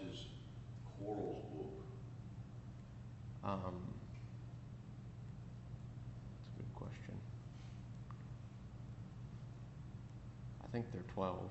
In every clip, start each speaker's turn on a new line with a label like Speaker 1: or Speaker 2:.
Speaker 1: is Coral's book?
Speaker 2: That's a good question. I think they're 12.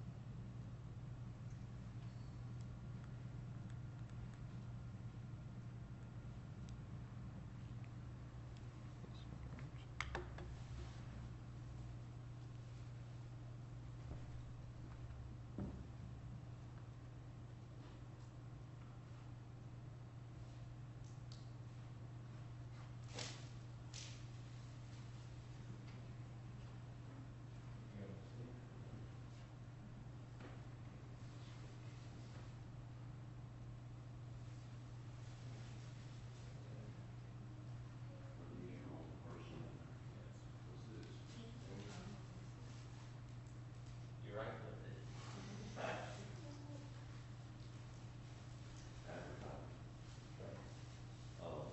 Speaker 3: You're right with it.
Speaker 1: Oh.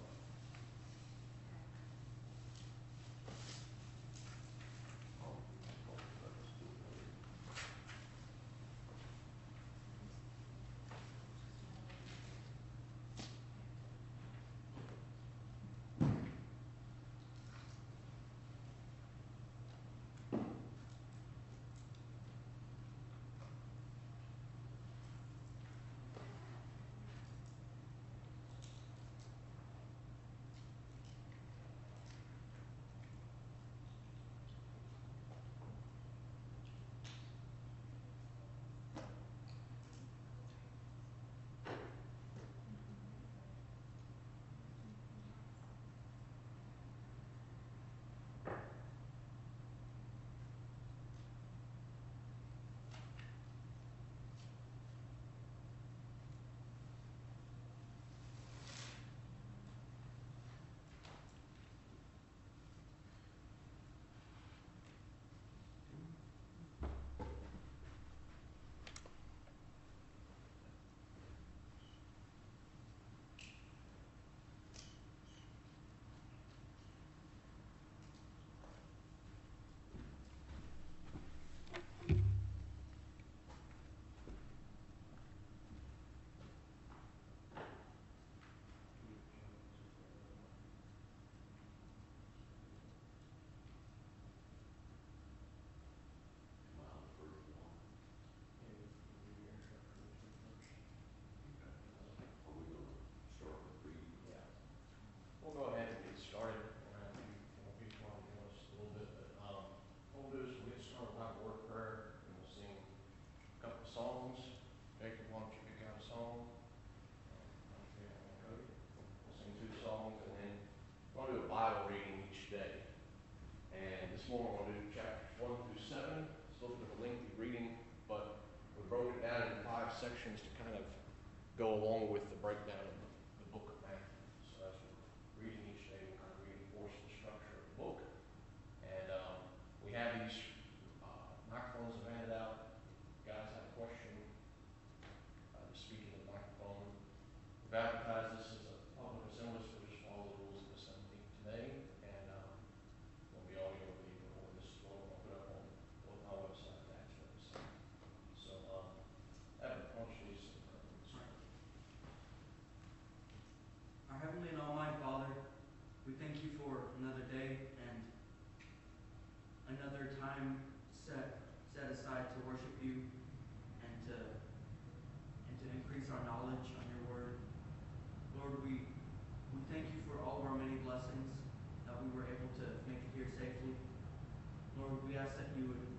Speaker 1: Are we gonna start with reading?
Speaker 2: Yeah. We'll go ahead and get started. We'll have each one give us a little bit, but what we'll do is we'll get started with our word prayer, and we'll sing a couple of songs. Jacob, why don't you pick out a song? We'll sing 2 songs, and then we'll do a Bible reading each day. And this morning we'll do chapters 1 through 7. It's a little bit of a lengthy reading, but we broke it down into 5 sections to kind of go along with the breakdown of the book of Matthew. So as we're reading each day, we'll kind of reinforce the structure of the book. And we have these microphones have handed out. If you guys have a question, just speak in the microphone. We've advertised this as a public assembly, so we'll just follow the rules of the assembly today. And there'll be audio of the recording. This is what we'll put up on my website, Acts website. So, Evan, why don't you lead us in prayer?
Speaker 4: Our Heavenly and Almighty Father, we thank you for another day and another time set aside to worship you and to increase our knowledge on your word. Lord, we thank you for all of our many blessings that we were able to make it here safely. Lord, we ask that you would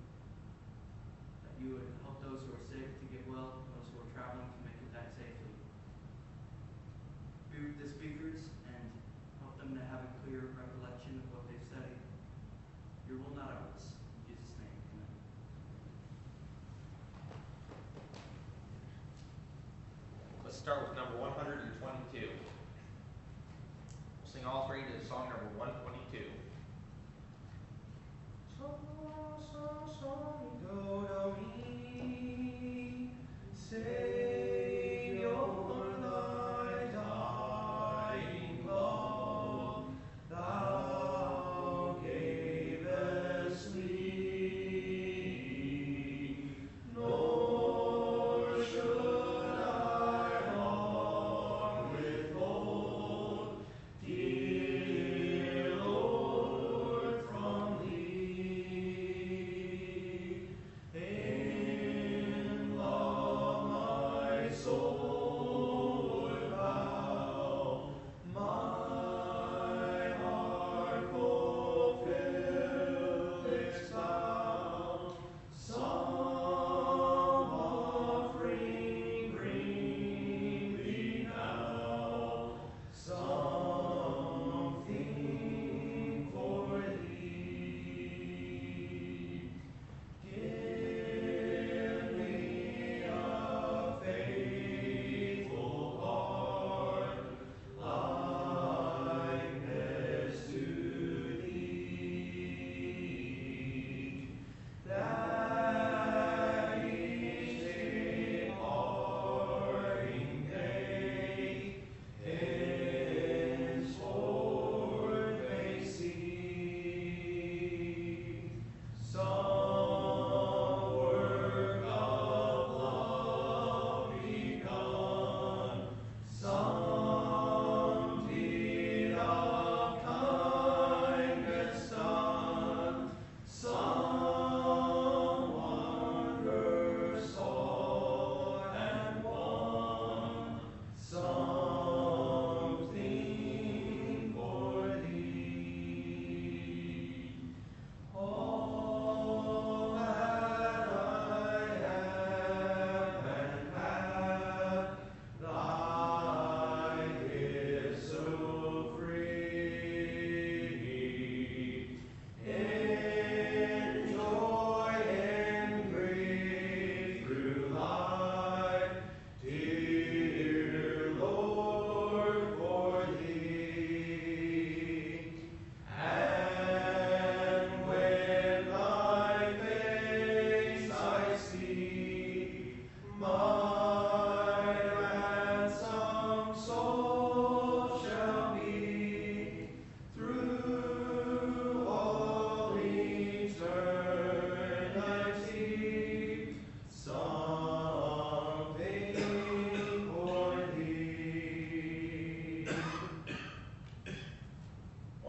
Speaker 4: help those who are sick to get well, those who are traveling to make it back safely. Be with the speakers and help them to have a clear recollection of what they've studied. Your will, not ours. In Jesus' name, amen.
Speaker 3: Let's start with number 122. We'll sing all 3 to song number 122. So, do, do, mi, Savior, thy dying love, thou gavest me, nor should I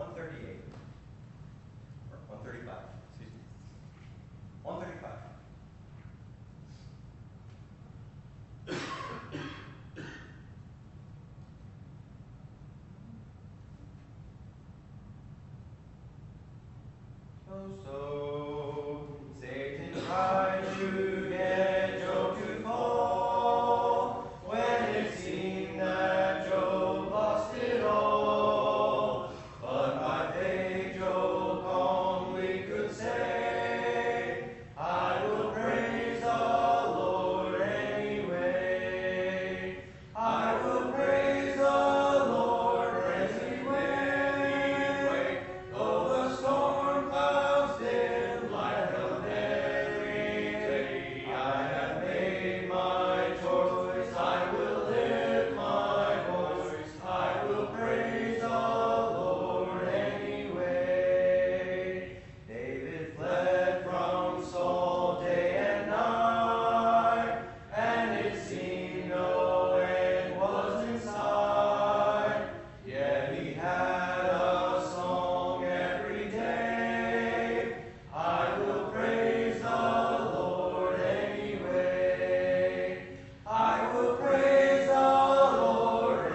Speaker 3: 138. Or 135, excuse me. 135. So Satan tried to get Job to fall when it seemed that Job lost it all. But by faith Job calmly could say, I will praise the Lord anyway. I will praise the Lord anyway. Though the storm clouds dim like a very day, I have made my choice. I will lift my voice. I will praise the Lord anyway. David fled from Saul day and night, and it seemed no end was in sight. Yet he had a song every day. I will praise the Lord anyway. I will praise the Lord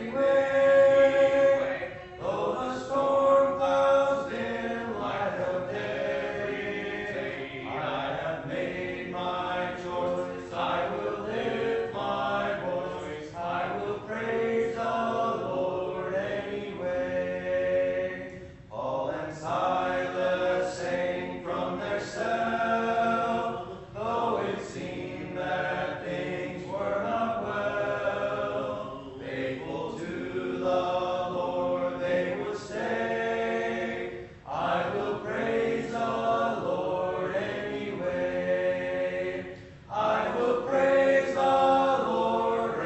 Speaker 3: anyway. Though the storm clouds dim like a very day, I have made my choice. I will lift my voice. I will praise the Lord anyway. Paul and Silas sang from their cell, though it seemed that things were not well. Faithful to the Lord they would stay. I will praise the Lord anyway. I will praise the Lord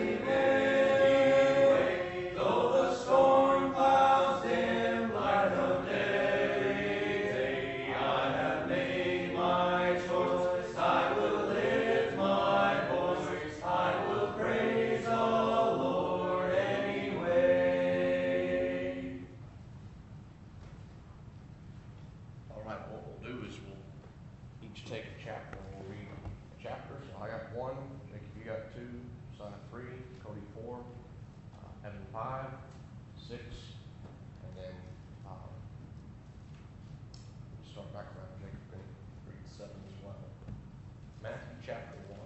Speaker 3: anyway. Though the storm clouds dim like a very day, I have made my choice. I will lift my voice. I will praise the Lord anyway.
Speaker 2: All right, what we'll do is we'll each take a chapter and we'll read a chapter. So I got 1, Jacob, you got 2, Simon 3, Cody 4, Evan 5, 6, and then we'll start back around Jacob and read 7 as well. Matthew chapter 1.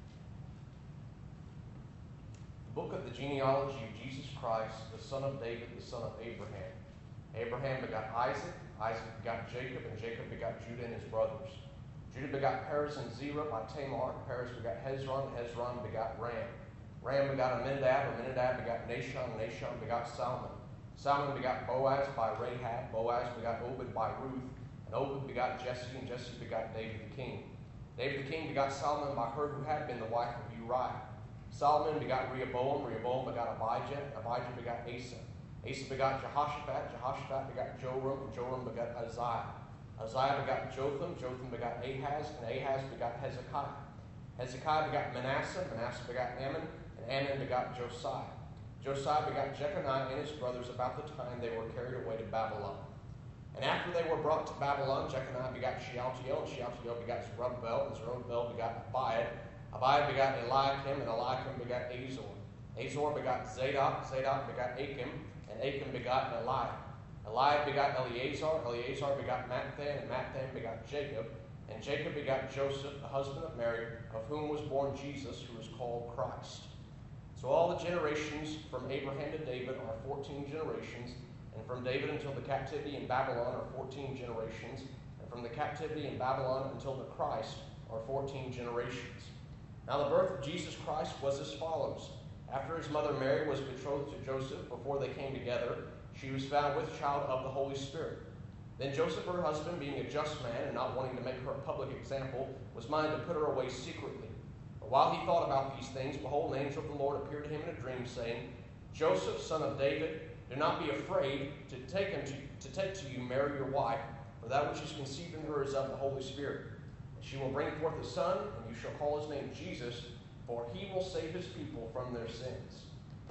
Speaker 2: The book of the genealogy of Jesus Christ, the son of David, the son of Abraham. Abraham begot Isaac, Isaac begot Jacob, and Jacob begot Judah and his brothers. Judah begot Perez and Zerah by Tamar. Perez begot Hezron, Hezron begot Ram. Ram begot Amminadab, Amminadab begot Nahshon, Nahshon begot Salmon. Salmon begot Boaz by Rahab, Boaz begot Obed by Ruth, and Obed begot Jesse, and Jesse begot David the king. David the king begot Solomon by her who had been the wife of Uriah. Solomon begot Rehoboam, Rehoboam begot Abijah, Abijah begot Asa. Asa begot Jehoshaphat, Jehoshaphat begot Joram, and Joram begot Uzziah. Uzziah begot Jotham, Jotham begot Ahaz, and Ahaz begot Hezekiah. Hezekiah begot Manasseh, Manasseh begot Amon, and Amon begot Josiah. Josiah begot Jeconiah and his brothers about the time they were carried away to Babylon. And after they were brought to Babylon, Jeconiah begot Shealtiel, and Shealtiel begot Zerubbabel, and Zerubbabel begot Abiad. Abiad begot Eliakim, and Eliakim begot Azor. Azor begot Zadok, Zadok begot Achim, and Achim begot Eliab. Eliab begot Eleazar, Eleazar begot Matthan, and Matthan begot Jacob, and Jacob begot Joseph, the husband of Mary, of whom was born Jesus, who is called Christ. So all the generations from Abraham to David are 14 generations, and from David until the captivity in Babylon are 14 generations, and from the captivity in Babylon until the Christ are 14 generations. Now the birth of Jesus Christ was as follows. After his mother Mary was betrothed to Joseph, before they came together, she was found with child of the Holy Spirit. Then Joseph, her husband, being a just man and not wanting to make her a public example, was minded to put her away secretly. But while he thought about these things, behold, an angel of the Lord appeared to him in a dream, saying, Joseph, son of David, do not be afraid to take to you Mary your wife, for that which is conceived in her is of the Holy Spirit. And she will bring forth a son, and you shall call his name Jesus, for he will save his people from their sins.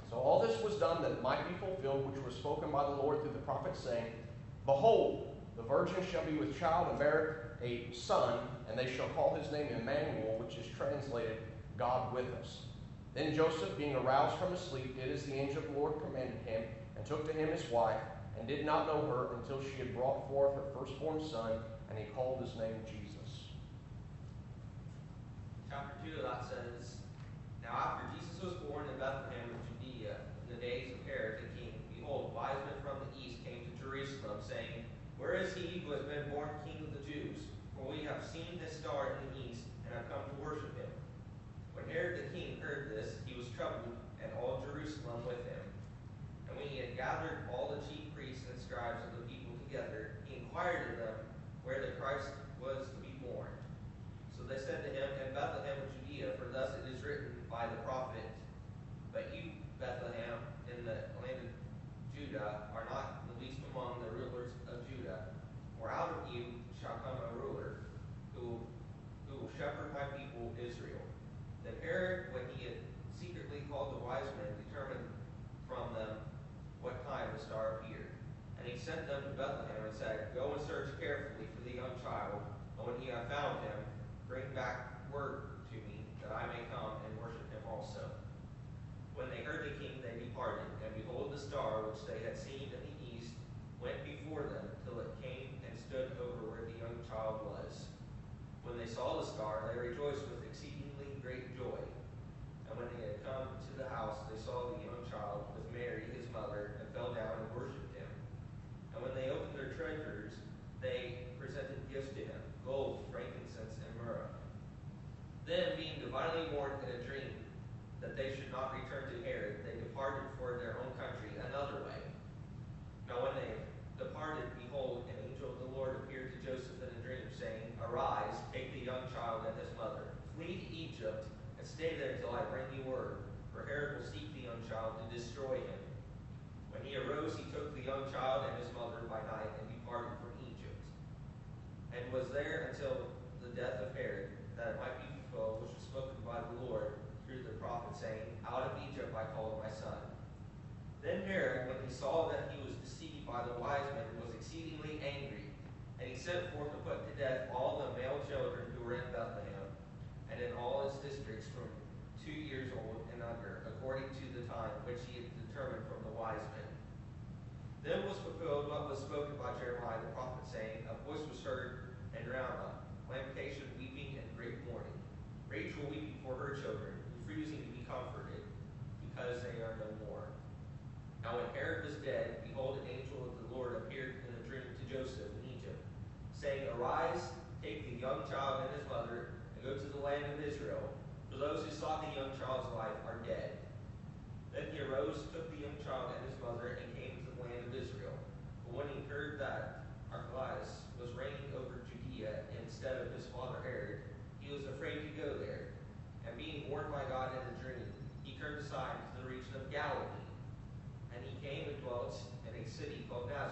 Speaker 2: So all this was done that it might be fulfilled, which was spoken by the Lord through the prophet, saying, Behold, the virgin shall be with child and bear a son, and they shall call his name Emmanuel, which is translated, God with us. Then Joseph, being aroused from his sleep, did as the angel of the Lord commanded him, and took to him his wife, and did not know her until she had brought forth her firstborn son, and he called his name Jesus.
Speaker 5: Chapter 2 of that says, Now after Jesus was born in Bethlehem of Judea, in the days of Herod the king, behold, wise men from the east came to Jerusalem, saying, Where is he who has been born King of the Jews? For we have seen his star in the east, and have come to worship him. When Herod the king heard this, he was troubled, and all Jerusalem with him. And when he had gathered all the chief priests and scribes of the people together, he inquired of them where the Christ was to be born. So they said to him, In Bethlehem of Judea, for thus it is written by the prophet, But you, Bethlehem, in the land of Judah, are not the least among the rulers of Judah. For out of you shall come a ruler who will shepherd my people Israel. Then Herod, when he had secretly called the wise men, determined from them what time the star appeared. And he sent them to Bethlehem and said, Go and search carefully for the young child, and when you have found him, bring back word to me, that I may come and worship him also. When they heard the king, they departed, and behold, the star which they had seen in the east went before them till it came and stood over where the young child was. When they saw the star, they rejoiced with exceedingly great joy. And when they had come to the house, they saw the young child with Mary, his mother, and fell down and worshipped him. And when they opened their treasures, they presented gifts to him, gold, frankincense, and myrrh. Then, being divinely warned in a dream that they should not return to Herod, they departed for their own country another way. Now when they departed, behold, an angel of the Lord appeared to Joseph in a dream, saying, Arise, take the young child and his mother, flee to Egypt, and stay there till I bring you word, for Herod will seek the young child to destroy him. When he arose, he took the young child and his mother by night and departed from Egypt, and was there until the death of Herod, that it might be fulfilled, which was spoken by the Lord through the prophet, saying, Out of Egypt I called my son. Then Herod, when he saw that he was deceived by the wise men, was exceedingly angry, and he sent forth to put to death all the male children who were in Bethlehem, and in all its districts from 2 years old and under, according to the time which he had determined from the wise men. Then was fulfilled what was spoken by Jeremiah the prophet, saying, A voice was heard in Ramah, lamentation, weeping, and great mourning. Rachel weeping for her children, refusing to be comforted, because they are no more. Now when Herod was dead, behold, an angel of the Lord appeared in a dream to Joseph in Egypt, saying, Arise, take the young child and his mother, and go to the land of Israel, for those who sought the young child's life are dead. Then he arose, took the young child and his mother, and came to the land of Israel. But when he heard that Archelaus was reigning over Judea instead of his father Herod, he was afraid to go there. And being warned by God in a dream, he turned aside to the region of Galilee. And he came and dwelt in a city called Nazareth,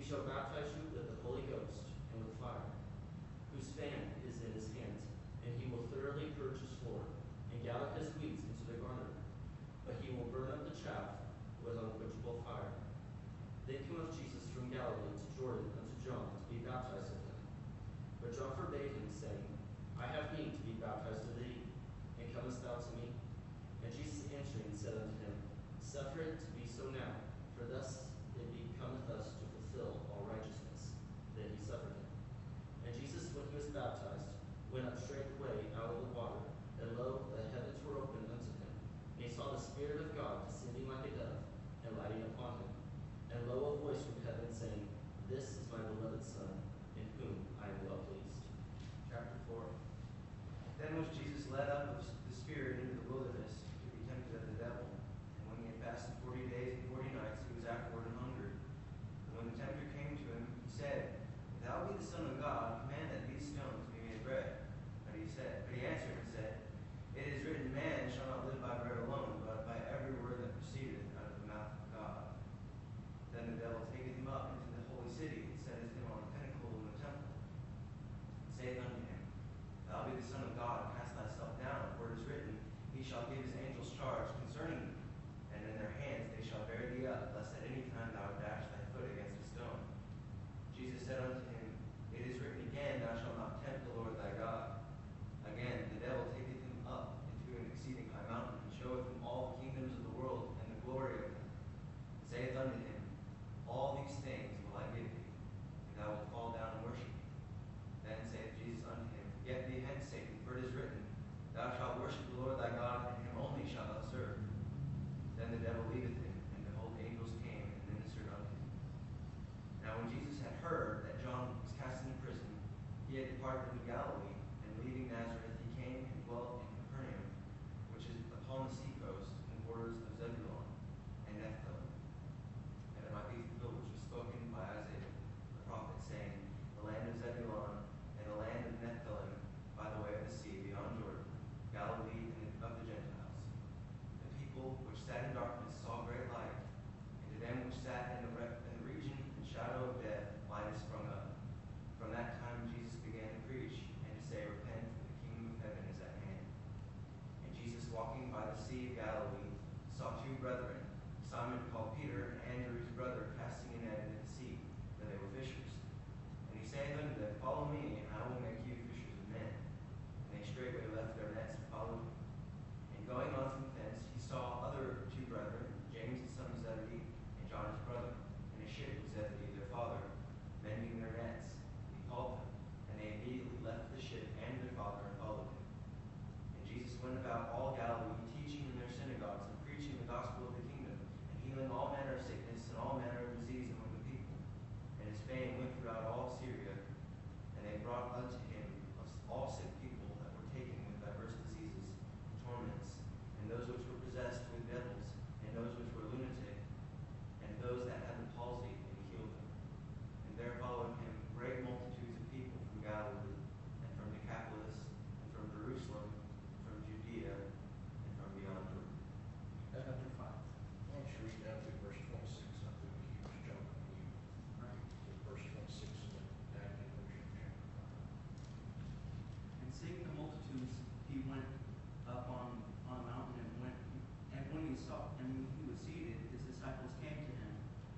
Speaker 6: shall baptize you with the Holy Ghost and with fire, whose fan is in his hand, and he will thoroughly purge his floor, and gather his weeds into the garner, but he will burn up the chaff with unquenchable fire. Then came up Jesus from Galilee to Jordan unto John to be baptized of him. But John forbade him, saying, I have need to be baptized of thee, and comest thou to me? And Jesus answering said unto him, Suffer it to be so now, for thus it becometh us to fulfill all righteousness. Then he suffered him. And Jesus, when he was baptized, went up straightway out of the water, and lo, the heavens were opened unto him. And he saw the Spirit of God descending like a dove, and lighting upon him. And lo, a voice from heaven saying, This is my beloved Son, in whom I am well pleased.
Speaker 3: Chapter 4. Then was Jesus led up of the Spirit into the wilderness to be tempted of the devil. And when he had fasted 40 days and 40 nights, he was afterward and hungered. And when the tempter came to him, he said, If thou be the Son of God, command that these stones be made bread. But he answered and said, It is written, Man shall not live by bread alone, but by every word that proceedeth out of the mouth of God. Then the devil taketh him up into the holy city, and setteth him on a pinnacle in the temple, and saith unto him, Thou be the Son of God, cast thyself down, for it is written, He shall give his angels charge concerning thee, and in their hands they shall bear thee up, lest at any time thou dash thy foot against a stone. Jesus said unto him, It is written again, Thou shalt not tempt the Lord thy God. Again the devil taketh him up into an exceeding high mountain, and showeth him all the kingdoms of the world and the glory of them, and saith unto him, All these things will I give thee, and thou wilt fall down and worship me. Then saith Jesus unto him, Get thee hence, Satan, for it is written, Thou shalt worship the Lord thy God, and him only shalt thou serve. Then the devil leaveth him, and behold, angels came and ministered unto him. Now when Jesus had heard that John was cast into prison, he had departed into Galilee, and leaving Nazareth he came and dwelt in Capernaum, which is upon the sea coast, in the borders of Zebulun and Nephthalim, that it might be fulfilled which was spoken by Isaiah the prophet, saying, The land of Zebulun and the land of Nephthalim, by the way of the sea beyond Jordan, Galilee and of the Gentiles. The people which sat in darkness saw great light, and to them which sat in the region and shadow of death light is sprung up. From that time Jesus began to preach, and to say, Repent, for the kingdom of heaven is at hand. And Jesus, walking by the sea of Galilee, saw two brethren, Simon called Peter, and Andrew his brother, casting a net into the sea, for they were fishers. And he saith unto them, Follow me, and I will make you fishers of men. And they straightway left their nets and followed him. And going on from thence, he saw other two brethren, James the son of Zebedee, and John his brother, in a ship with Zebedee their father, mending their nets. He called them, and they immediately left the ship and their father and followed him. And Jesus went about all Galilee, teaching in their synagogues, and preaching the gospel of the kingdom, and healing all manner of sickness and all manner of disease among the people. And his fame went throughout all Syria, and they brought unto him all sick people that were taken with diverse diseases and torments, and those which were possessed with devils, and those which were lunatic, and those that had the palsy, and he healed them. And there followed him great multitudes of people from Galilee, and from Decapolis, and from Jerusalem, and from Judea, and from beyond Jordan.
Speaker 4: Chapter 5.
Speaker 2: Why don't you read down to verse 26? I think he was jumping you.
Speaker 4: Right.
Speaker 2: Verse 26 in the Active Version, chapter 5.
Speaker 4: And seeing the multitudes, he went up on a mountain, and when he was seated, his disciples came to him.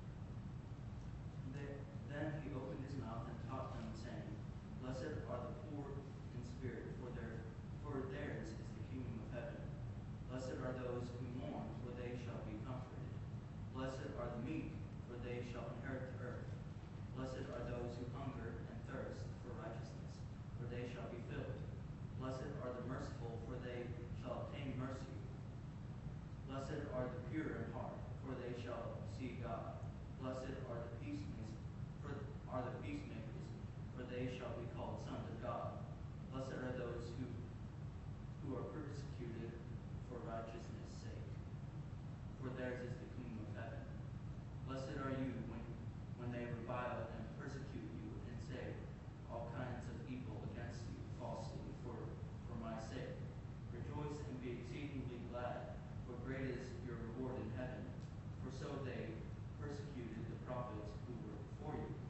Speaker 4: Then he opened his mouth and taught them, saying, Blessed are the poor in spirit, for theirs is the kingdom of heaven. Blessed are those who mourn, for they shall be comforted. Blessed are the meek, for they shall inherit the earth. Blessed are those who hunger and thirst for righteousness, for they shall be filled. Blessed are the merciful, for they shall obtain mercy. Blessed are the pure in heart, for they shall see God. Blessed are the peacemakers, for they shall be called sons of God. Blessed are those who are persecuted for righteousness' sake, for theirs is the kingdom of heaven. Blessed are you when they revile and persecute you, and say all kinds of evil against you falsely for my sake. Rejoice and be exceedingly glad, for great is your reward in heaven. For so they persecuted the prophets who were before you.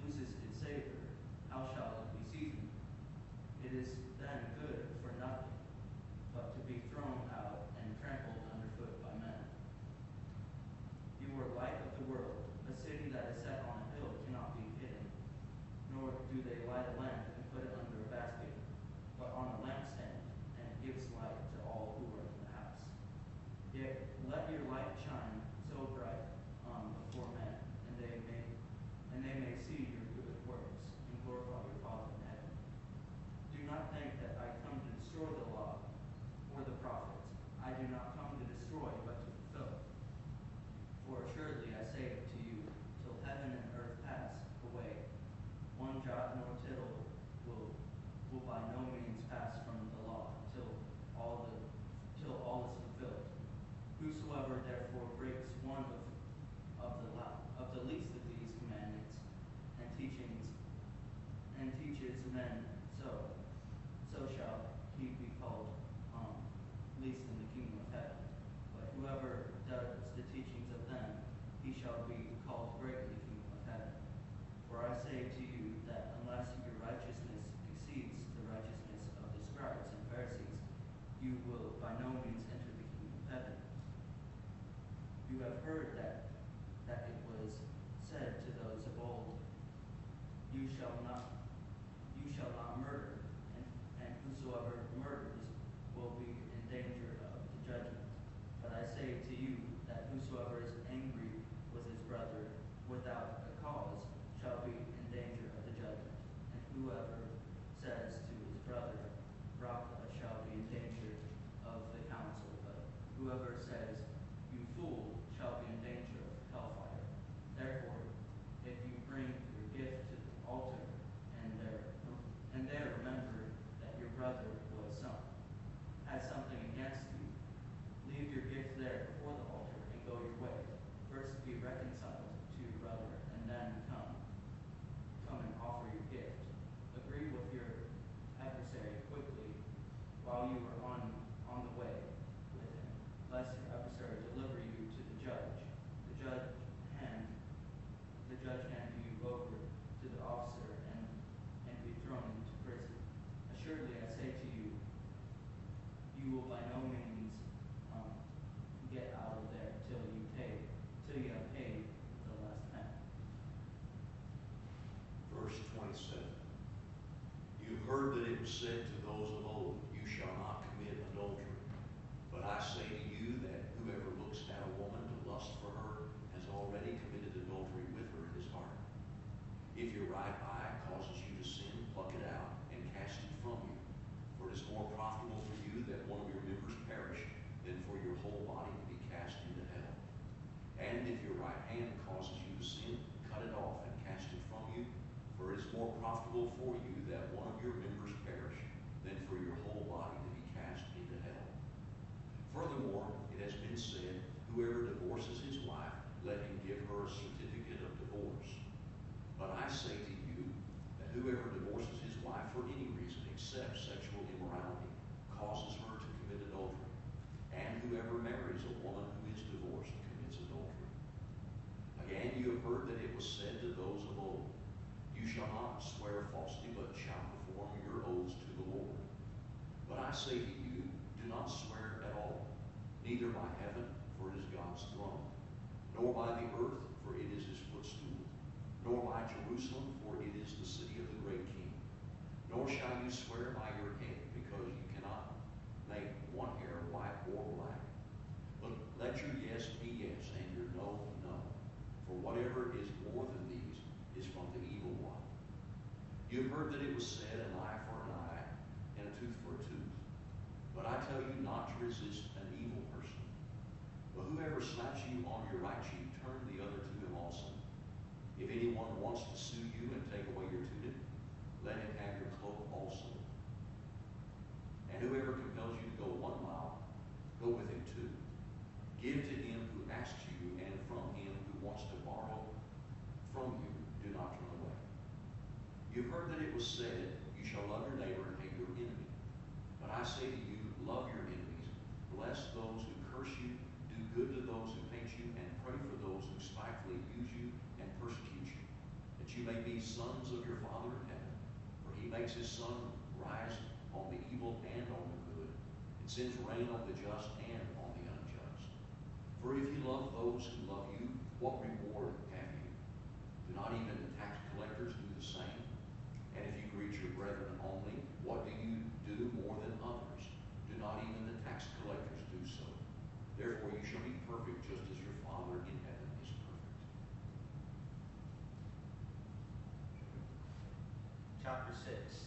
Speaker 4: loses its savor, how shall it be seasoned? It is then good for nothing, but to be thrown out and trampled underfoot by men. You are light of the world. A city that is set on a hill cannot be hidden, nor do they light a lamp and put it under a basket, but on a lampstand, and it gives light to all who are in the house. Yet let your light shine so bright before men, and they may see your good works and glorify your Father in heaven. Do not think that I come to destroy the law or the prophets. I do not come to destroy, but to fulfill. For assuredly I say to you, till heaven and earth pass away, one jot nor tittle will by no means pass from the law till all is fulfilled. Whosoever therefore breaks one of the least of these commandments and teaches men so shall he be called least in the kingdom of heaven. But whoever does the teachings of them, he shall be called great in the kingdom of heaven. For I say to you that unless your righteousness exceeds the righteousness of the scribes and Pharisees, you will by no means enter the kingdom of heaven. You have heard that it was said to those of old, you shall not murder, and whosoever murders will be in danger of the judgment. But I say to you that whosoever is angry with his brother without a cause shall be in danger of the judgment. And whoever says to his brother, Raca, shall be in danger of the council. But whoever says, you fool, shall be in danger of hellfire. Therefore, if you bring your gift to the altar, and there remember that your brother has something against you, leave your gift there before the altar and go your way. First be reconciled to your brother, and then come and offer your gift. Agree with your adversary quickly while you are on the way with him, lest your adversary deliver you to the judge. The judge hand you over to the officer and be thrown into prison. Assuredly I say to you, you will by no means get out of there till you have paid the last penny.
Speaker 1: Verse 27. You've heard that it was said to those of old, you shall not commit adultery. But I say to you that whoever looks at a woman to lust for her has already committed adultery with her in his heart. If your right eye causes you to sin, pluck it out and cast it from you. For it is more profitable for you that one of your members perish than for your whole body to be cast into hell. And if your right hand causes you to sin, cut it off and cast it from you. For it is more profitable for you that one of your members perish than for your whole body to be cast into hell. Furthermore, it has been said, whoever divorces his wife, let him give her a certificate of divorce. But I say to you that whoever divorces his wife for any reason except sexual immorality causes her to commit adultery. And whoever marries a woman who is divorced commits adultery. Again, you have heard that it was said to those of old, you shall not swear falsely, but shall perform your oaths to the Lord. But I say to you, do not swear at all, neither by heaven, for it is God's throne, nor by the earth, for it is his footstool, nor by Jerusalem, for it is the city of the great King. Nor shall you swear by your head, because you cannot make one hair white or black. But let your yes be yes, and your no, no. For whatever is more than these is from the evil one. You have heard that it was said, an eye for an eye, and a tooth for a tooth. But I tell you not to resist an evil person. But whoever slaps you on your right cheek, turn the other to him also. If anyone wants to sue you and take away your tunic, let him have your cloak also. And whoever compels you to go 1 mile, go with him 2. Give to him who asks you, and from him who wants to borrow from you, do not turn away. You've heard that it was said, you shall love your neighbor and hate your enemy. But I say to you, love your enemies, bless those who curse you, do good to those who hate you, and pray for those who spitefully use you and persecute you, that you may be sons of your Father in heaven. For he makes his sun rise on the evil and on the good, and sends rain on the just and on the unjust. For if you love those who love you, what reward have you? Do not even the tax collectors do the same? And if you greet your brethren only, what do you do more than others? Do not even the tax collectors do so? Therefore you shall be perfect, just as your Father in heaven is perfect.
Speaker 5: Chapter 6.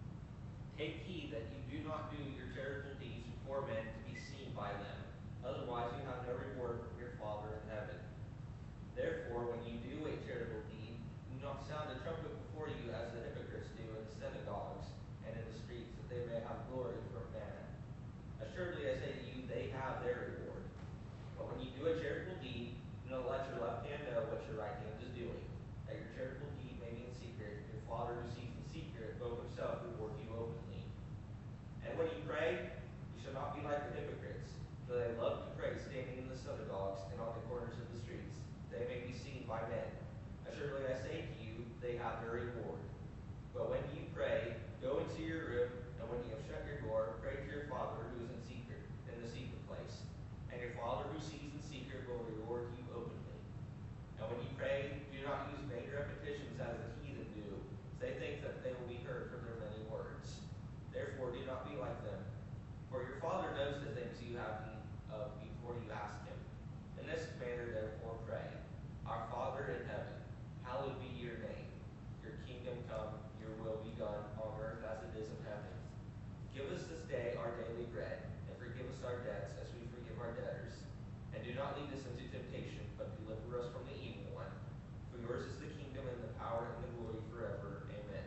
Speaker 5: Take heed that you do not do your charitable deeds before men to be seen by them. Otherwise you have no reward from your Father in heaven. Therefore, when you do a charitable deed, do not sound a trumpet before you as the hypocrites do in the synagogues and in the streets, that they may have glory from man. Assuredly I say to you, they have their reward. But when you do a charitable deed, do not let your left hand know what your right hand is doing, that your charitable deed may be in secret. Your Father who sees in secret will himself reward you openly. And when you pray, you shall not be like the hypocrites, for they love to pray standing in the synagogues and on the corners of the streets, they may be seen by men. Assuredly I say to you, they have their reward. But when you pray, go into your room, and when you have shut your door, pray to your Father who is in secret, in the secret place. And your Father who sees in secret will reward you openly. And when you pray, do not use vain repetitions as the heathen do. They think that they will be heard for their many words. Therefore do not be like them. For your Father knows the things you have need of before you ask him. In this manner therefore pray. Our Father in heaven, hallowed be your name. Your kingdom come, your will be done on earth as it is in heaven. Give us this day our daily bread, and forgive us our debts as we forgive our debtors. And do not lead us into temptation, but deliver us from the evil one. For yours is the kingdom and the power and the glory forever. Amen.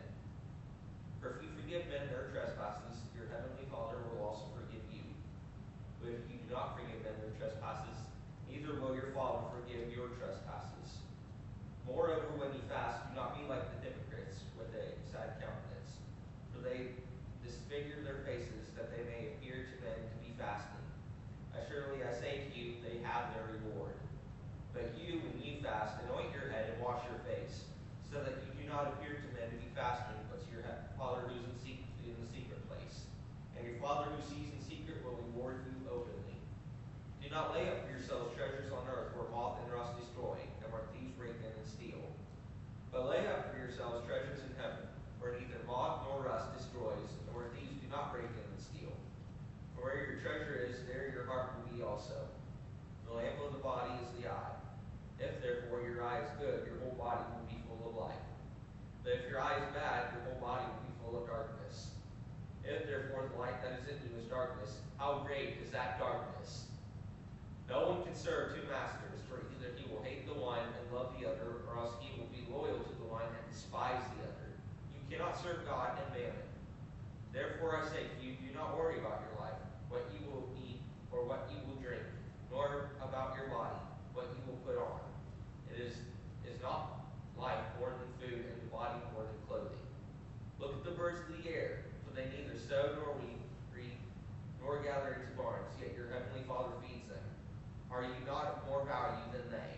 Speaker 5: For if you forgive men their trespasses, your heavenly Father will also forgive you. But if you do not forgive them their trespasses, neither will your Father forgive your trespasses. Moreover, when you fast, do not be like the hypocrites with a sad countenance, for they disfigure their faces, that they may appear to men to be fasting. Assuredly I say to you, they have their reward. But you, when you fast, anoint your head and wash your face, so that you do not appear to men to be fasting, but to your Father who is in the secret place. And your Father who sees in secret will reward you openly. Do not lay up for yourselves treasures on earth, where moth and rust destroy, and where thieves break in and steal. But lay up for yourselves treasures in heaven, where neither moth nor rust destroys, and where thieves do not break in and steal. For where your treasure is, there your heart will be also. The lamp of the body is the eye. If therefore your eye is good, your whole body will be full of light. But if your eye is bad, your whole body will be full of darkness. If therefore the light that is in you is darkness, how great is that darkness? No one can serve two masters, for either he will hate the one and love the other, or else he will be loyal to the one and despise the other. You cannot serve God and mammon. Therefore I say to you, do not worry about your life, what you will eat or what you will drink, nor about your body, what you will put on. It is not life more than food, and the body more than clothing. Look at the birds of the air, for they neither sow nor reap, nor gather into barns, yet your heavenly Father feeds them. Are you not of more value than they?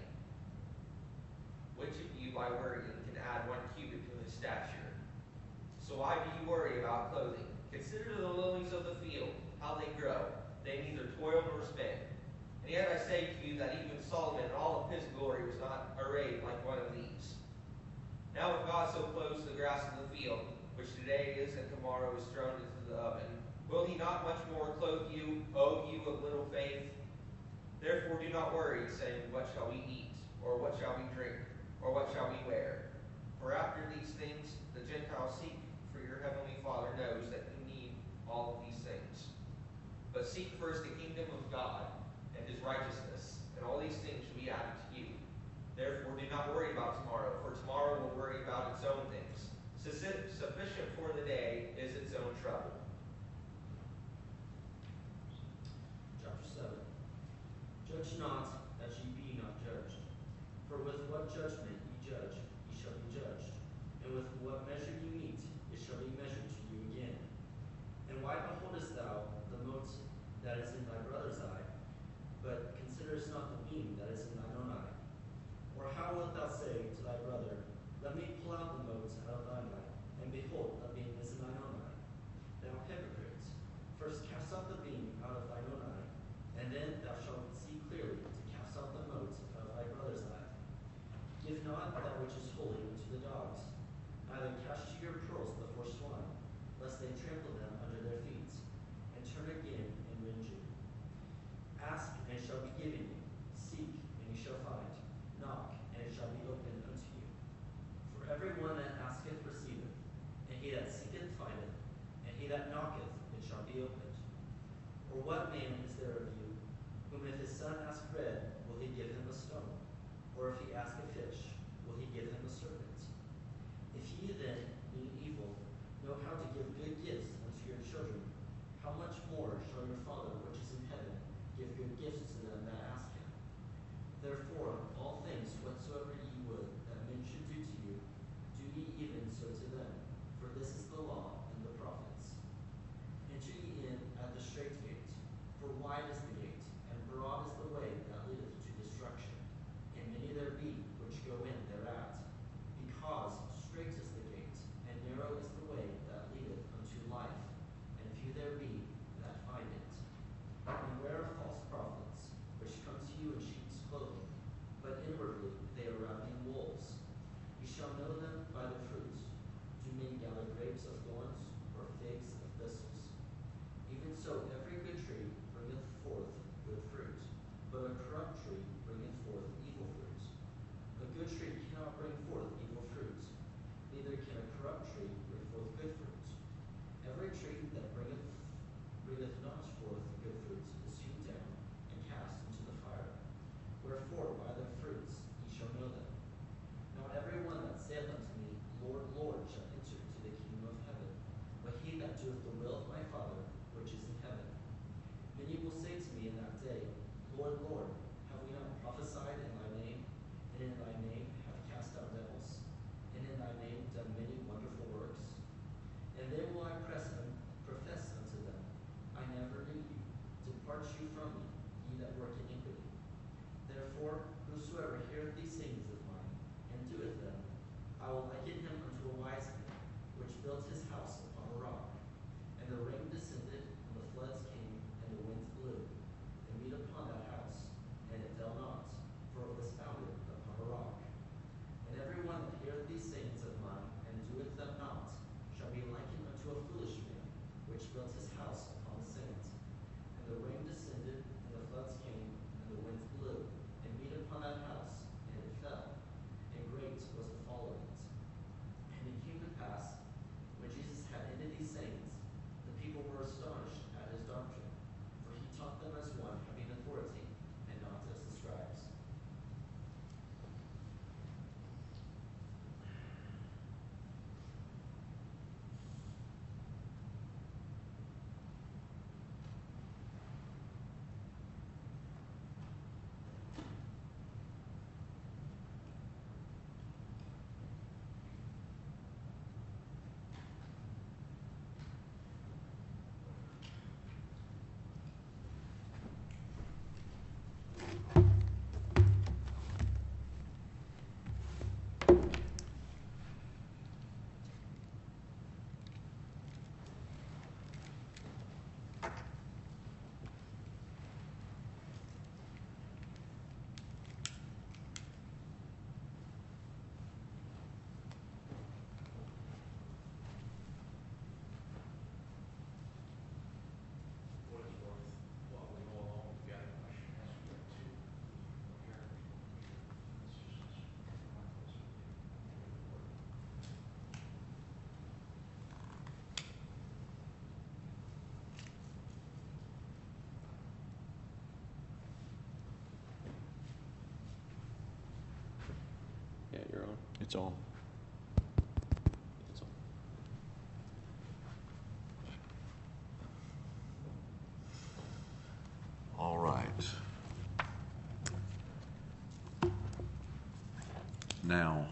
Speaker 5: Which of you, by worrying, can add 1 cubit to his stature? So why do you worry about clothing? Consider the lilies of the field, how they grow. They neither toil nor spin. And yet I say to you that even Solomon in all of his glory was not arrayed like one of these. Now if God so clothes the grass of the field, which today is and tomorrow is thrown into the oven, will he not much more clothe you, O you of little faith? Therefore do not worry, saying, what shall we eat? Or what shall we drink? Or what shall we wear? For after these things the Gentiles seek, for your heavenly Father knows that you need all of these things. But seek first the kingdom of God and his righteousness, and all these things shall be added to you. Therefore do not worry about tomorrow, for tomorrow will worry about its own things. Sufficient for the day is its own trouble.
Speaker 6: Chapter 7. Judge not, that ye be not judged. For with what judgment ye judge, ye shall be judged. And with what measure ye mete, it shall be measured to you again. And why beholdest thou the mote that is in thy brother's eye, but considerest not the beam that is in thine own eye? Or how wilt thou say to thy brother, let me pull out the mote they trample them under their feet, and turn again and rend you. Ask, and it shall be given you. Seek, and you shall find. Knock, and it shall be opened unto you. For everyone that asketh receiveth, and he that seeketh findeth, and he that knocketh it shall be opened. Or what man is there of you, whom if his son ask bread, will he give him a stone? Or if he ask a fish, will he give him a serpent? If ye then, being evil, know how to give good gifts unto your children, how much more shall your Father which is in heaven give good gifts to them that ask him? Therefore, all things whatsoever ye would that men should do to you, do ye even so to them, for this is the law and the prophets. Enter ye in at the strait gate, for wide is the gate, and broad is the way that leadeth to destruction, and many there be which go in thereat. Because strait is the gate, and narrow is the way that leadeth unto life, and few there be that find it. Beware of false prophets, which come to you in sheep's clothing, but inwardly they are ravening wolves. You shall know them by their fruits. Do men gather grapes of thorns, or figs of thistles? Even so, every good tree bringeth forth good fruit, but a corrupt tree bringeth forth evil fruit. A good tree cannot bring forth evil fruit, neither can a corrupt tree bring forth good fruit. Every tree that bringeth not forth good fruit is hewn down and cast into the fire. Wherefore by their fruits ye shall know them. Not every one that saith unto me, Lord, Lord, shall enter into the kingdom of heaven, but he that doeth the will of my Father which is in heaven. Many will say to me in that day, Lord, Lord, have we not prophesied in thy name, and in thy name have cast out devils, and in thy name done many wonderful works? And then will I profess unto them, I never knew you. Depart you from me, ye that work iniquity. Therefore, whosoever heareth these sayings of mine, and doeth them, I will liken him unto a wise man, which built his house upon a rock. And the rain descended, and the floods came, and the winds blew, and beat upon that house, and it fell not, for it was founded upon a rock. And every one that heareth these sayings of mine, and doeth them not, shall be likened unto a foolish man, which built his house upon the sand. And the rain descended, and the floods came, and the winds blew, and beat upon that house, and it fell, and great was the fall of it. And it came to pass, when Jesus had ended these sayings, the people were astonished at his doctrine, for he taught them as one having authority, and not as the scribes.
Speaker 2: What it's worth, while we go along, we've got a question as we go to here. It's just
Speaker 1: Yeah, you're on. It's on. It's on. All right. Now,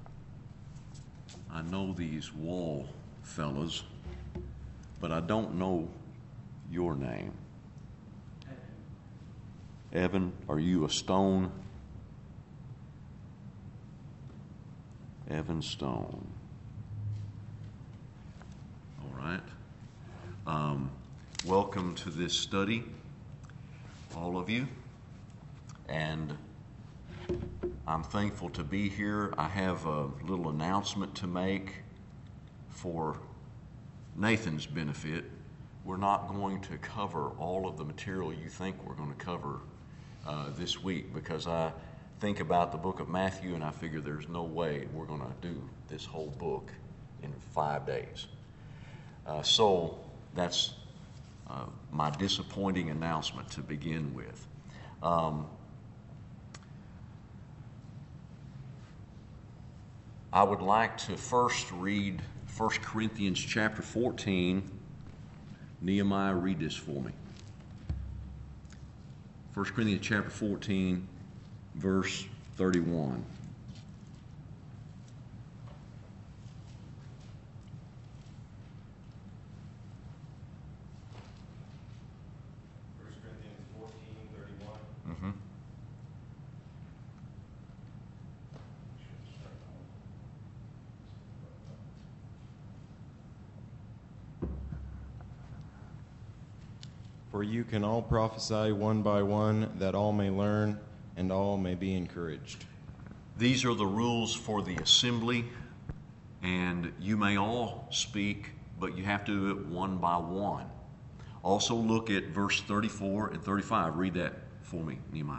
Speaker 1: I know these Wall fellas, but I don't know your name. Evan, are you a Stone? Evan Stone. All right. Welcome to this study, all of you. And I'm thankful to be here. I have a little announcement to make for Nathan's benefit, we're not going to cover all of the material you think we're going to cover this week, because I think about the book of Matthew and I figure there's no way we're going to do this whole book in 5 days. So that's my disappointing announcement to begin with. I would like to first read 1 Corinthians chapter 14. Nehemiah, read this for me. 1 Corinthians chapter 14, verse 31. Mm-hmm.
Speaker 7: For you can all prophesy one by one, that all may learn and all may be encouraged.
Speaker 1: These are the rules for the assembly, and you may all speak, but you have to do it one by one. Also look at verse 34 and 35. Read that for me, Nehemiah.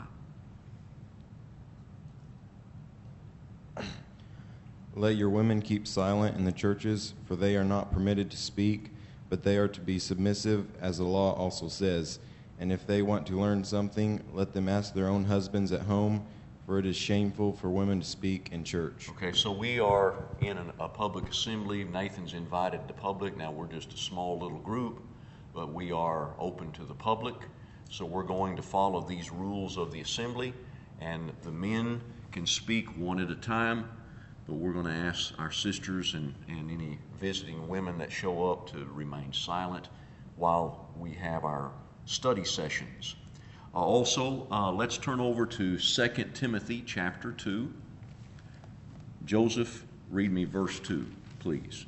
Speaker 7: Let your women keep silent in the churches, for they are not permitted to speak, but they are to be submissive, as the law also says. And if they want to learn something, let them ask their own husbands at home, for it is shameful for women to speak in church.
Speaker 1: Okay, so we are in a public assembly. Nathan's invited the public. Now we're just a small little group, but we are open to the public. So we're going to follow these rules of the assembly, and the men can speak one at a time, but we're going to ask our sisters and any visiting women that show up to remain silent while we have our study sessions. Also, let's turn over to 2 Timothy chapter 2. Joseph, read me verse 2, please.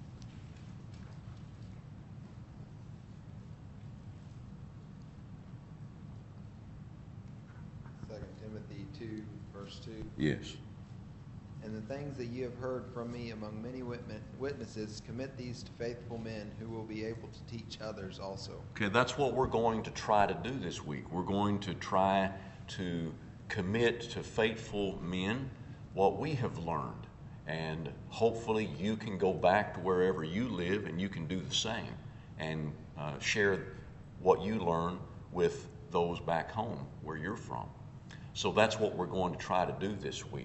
Speaker 8: 2 Timothy 2, verse 2.
Speaker 1: Yes.
Speaker 8: And the things that you have heard from me among many witnesses, commit these to faithful men who will be able to teach others also.
Speaker 1: Okay, that's what we're going to try to do this week. We're going to try to commit to faithful men what we have learned. And hopefully you can go back to wherever you live and you can do the same and share what you learn with those back home where you're from. So that's what we're going to try to do this week.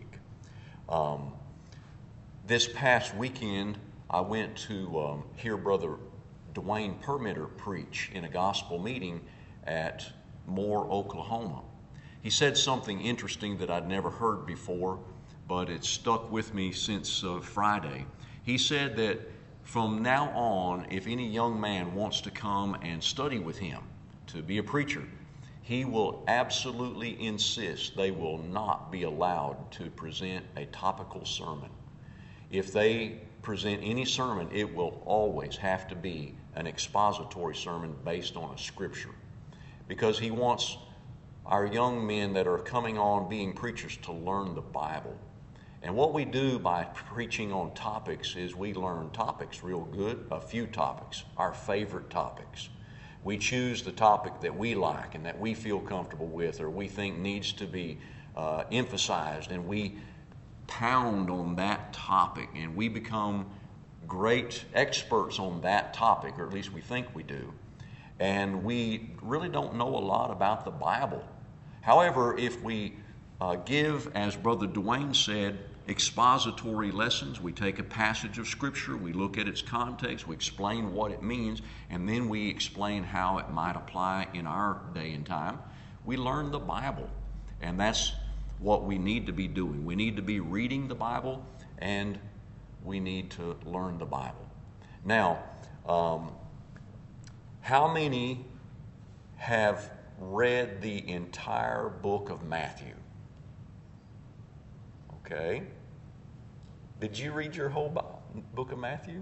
Speaker 1: This past weekend, I went to hear Brother Dwayne Permitter preach in a gospel meeting at Moore, Oklahoma. He said something interesting that I'd never heard before, but it stuck with me since Friday. He said that from now on, if any young man wants to come and study with him to be a preacher, he will absolutely insist they will not be allowed to present a topical sermon. If they present any sermon, it will always have to be an expository sermon based on a scripture, because he wants our young men that are coming on being preachers to learn the Bible. And what we do by preaching on topics is we learn topics real good, a few topics, our favorite topics. We choose the topic that we like and that we feel comfortable with or we think needs to be emphasized, and we pound on that topic and we become great experts on that topic, or at least we think we do. And we really don't know a lot about the Bible. However, if we give, as Brother Dwayne said, expository lessons, we take a passage of Scripture, we look at its context, we explain what it means, and then we explain how it might apply in our day and time, we learn the Bible. And that's what we need to be doing. We need to be reading the Bible, and we need to learn the Bible. Now, how many have read the entire book of Matthew? Okay. Did you read your whole book of Matthew?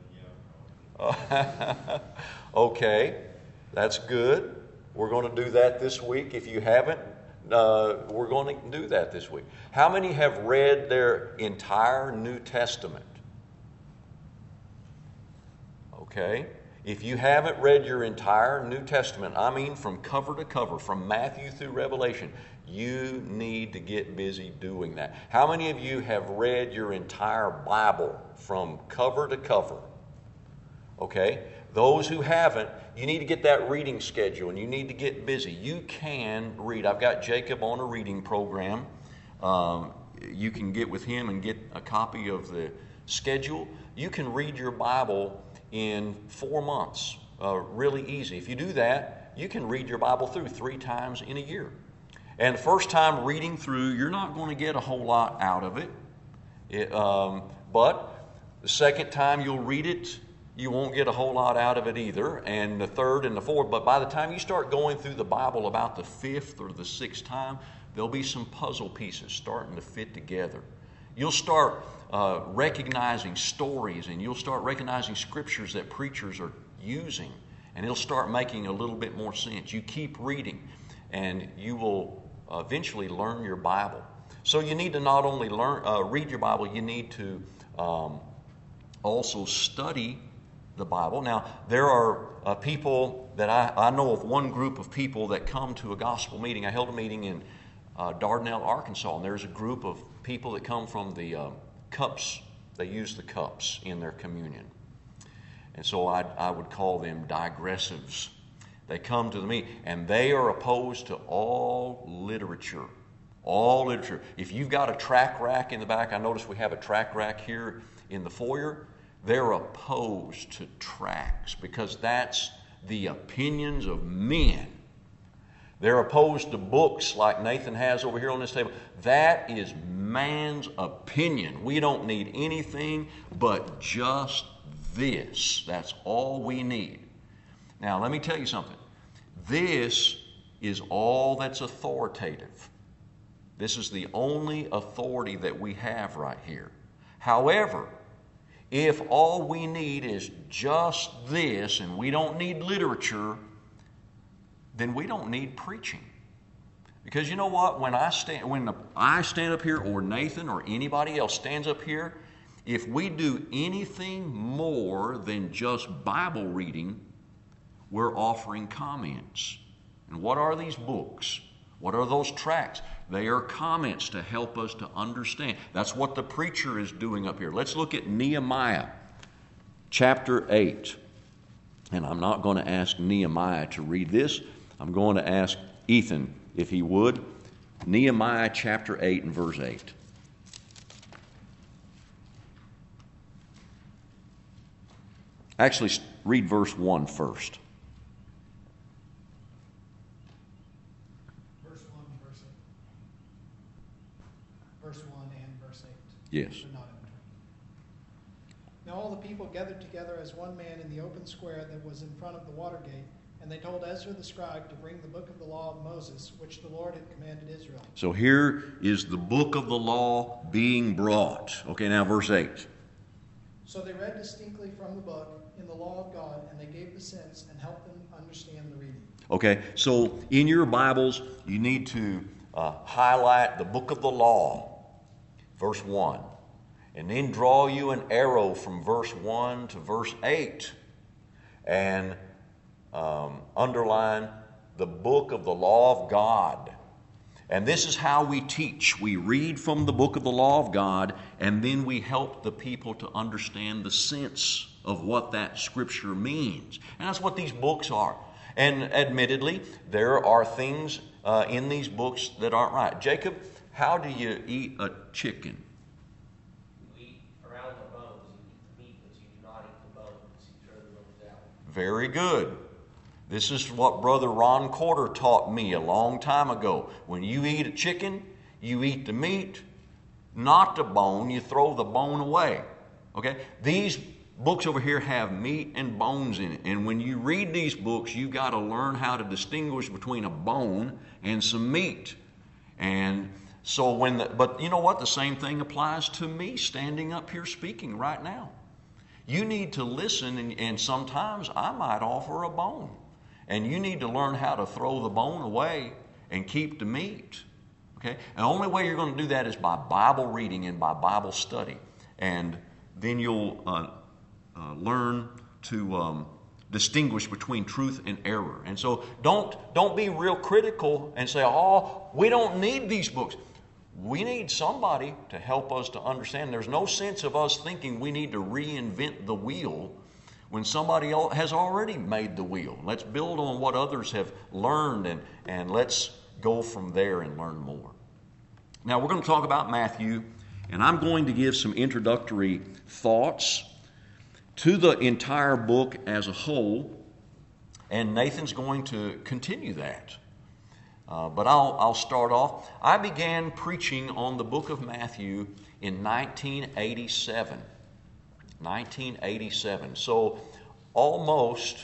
Speaker 1: Yeah. Okay, that's good. We're going to do that this week. If you haven't, we're going to do that this week. How many have read their entire New Testament? Okay? If you haven't read your entire New Testament, I mean from cover to cover, from Matthew through Revelation, you need to get busy doing that. How many of you have read your entire Bible from cover to cover? Okay? Those who haven't, you need to get that reading schedule and you need to get busy. You can read. I've got Jacob on a reading program. You can get with him and get a copy of the schedule. You can read your Bible in 4 months. Really easy. If you do that, you can read your Bible through 3 times in a year. And the first time reading through, you're not going to get a whole lot out of it. But the second time you'll read it, you won't get a whole lot out of it either. And the third and the fourth. But by the time you start going through the Bible about the 5th or the 6th time, there'll be some puzzle pieces starting to fit together. You'll start recognizing stories, and you'll start recognizing scriptures that preachers are using, and it'll start making a little bit more sense. You keep reading, and you will eventually learn your Bible. So you need to not only read your Bible, you need to also study the Bible. Now, there are people that I know of one group of people that come to a gospel meeting. I held a meeting in Dardanelle, Arkansas, and there's a group of people that come from the cups. They use the cups in their communion. And so I would call them digressives. They come to the meeting, and they are opposed to all literature. All literature. If you've got a track rack in the back, I notice we have a track rack here in the foyer. They're opposed to tracts because that's the opinions of men. They're opposed to books like Nathan has over here on this table. That is man's opinion. We don't need anything but just this. That's all we need. Now, let me tell you something. This is all that's authoritative. This is the only authority that we have right here. However, if all we need is just this and we don't need literature, then we don't need preaching. Because you know what? When I stand up here, or Nathan or anybody else stands up here, if we do anything more than just Bible reading, we're offering comments. And what are these books? What are those tracts? They are comments to help us to understand. That's what the preacher is doing up here. Let's look at Nehemiah chapter 8. And I'm not going to ask Nehemiah to read this. I'm going to ask Ethan, if he would, Nehemiah chapter 8 and verse 8. Actually, read verse 1 first.
Speaker 9: Verse 1, verse 8. Verse 1 and verse 8.
Speaker 1: Yes.
Speaker 9: But not in between. Now all the people gathered together as one man in the open square that was in front of the water gate, and they told Ezra the scribe to bring the book of the law of Moses, which the Lord had commanded Israel.
Speaker 1: So here is the book of the law being brought. Okay, now verse 8.
Speaker 9: So they read distinctly from the book in the law of God, and they gave the sense and helped them understand the reading.
Speaker 1: Okay, so in your Bibles, you need to highlight the book of the law, verse 1. And then draw you an arrow from verse 1 to verse 8. And underline the book of the law of God. And this is how we teach. We read from the book of the law of God, and then we help the people to understand the sense of what that scripture means. And that's what these books are. And admittedly, there are things in these books that aren't right. Jacob, how do you eat a chicken?
Speaker 5: You eat around the bones. You eat the meat, but you do not eat the bones. You throw the bones out.
Speaker 1: Very good. This is what Brother Ron Corder taught me a long time ago. When you eat a chicken, you eat the meat, not the bone. You throw the bone away. Okay? These books over here have meat and bones in it. And when you read these books, you've got to learn how to distinguish between a bone and some meat. And so but you know what? The same thing applies to me standing up here speaking right now. You need to listen, and sometimes I might offer a bone. And you need to learn how to throw the bone away and keep the meat. Okay? And the only way you're going to do that is by Bible reading and by Bible study. And then you'll learn distinguish between truth and error. And so don't be real critical and say, oh, we don't need these books. We need somebody to help us to understand. There's no sense of us thinking we need to reinvent the wheel when somebody else has already made the wheel. Let's build on what others have learned, and let's go from there and learn more. Now, we're going to talk about Matthew, and I'm going to give some introductory thoughts to the entire book as a whole, and Nathan's going to continue that. But I'll start off. I began preaching on the book of Matthew in 1987. 1987. So almost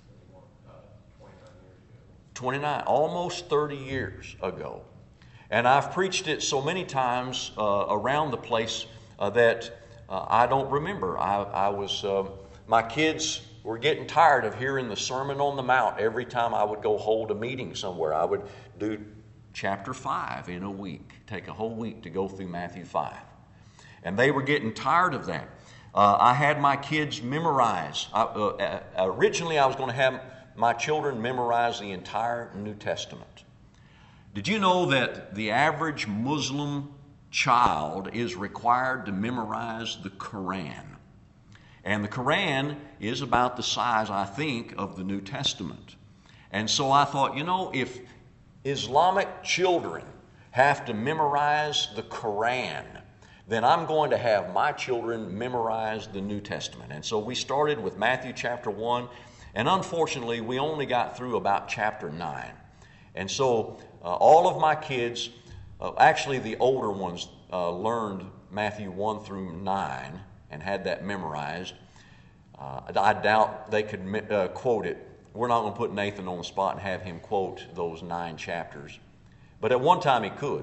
Speaker 1: 29, almost 30 years ago. And I've preached it so many times around the place that I don't remember. My kids were getting tired of hearing the Sermon on the Mount every time I would go hold a meeting somewhere. I would do chapter 5 in a week, take a whole week to go through Matthew 5. And they were getting tired of that. I had my kids memorize. Originally, I was going to have my children memorize the entire New Testament. Did you know that the average Muslim child is required to memorize the Quran? And the Quran is about the size, I think, of the New Testament. And so I thought, if Islamic children have to memorize the Quran, then I'm going to have my children memorize the New Testament. And so we started with Matthew chapter 1, and unfortunately, we only got through about chapter 9. And so all of my kids, actually the older ones, learned Matthew 1 through 9 and had that memorized. I doubt they could quote it. We're not going to put Nathan on the spot and have him quote those 9 chapters. But at one time he could.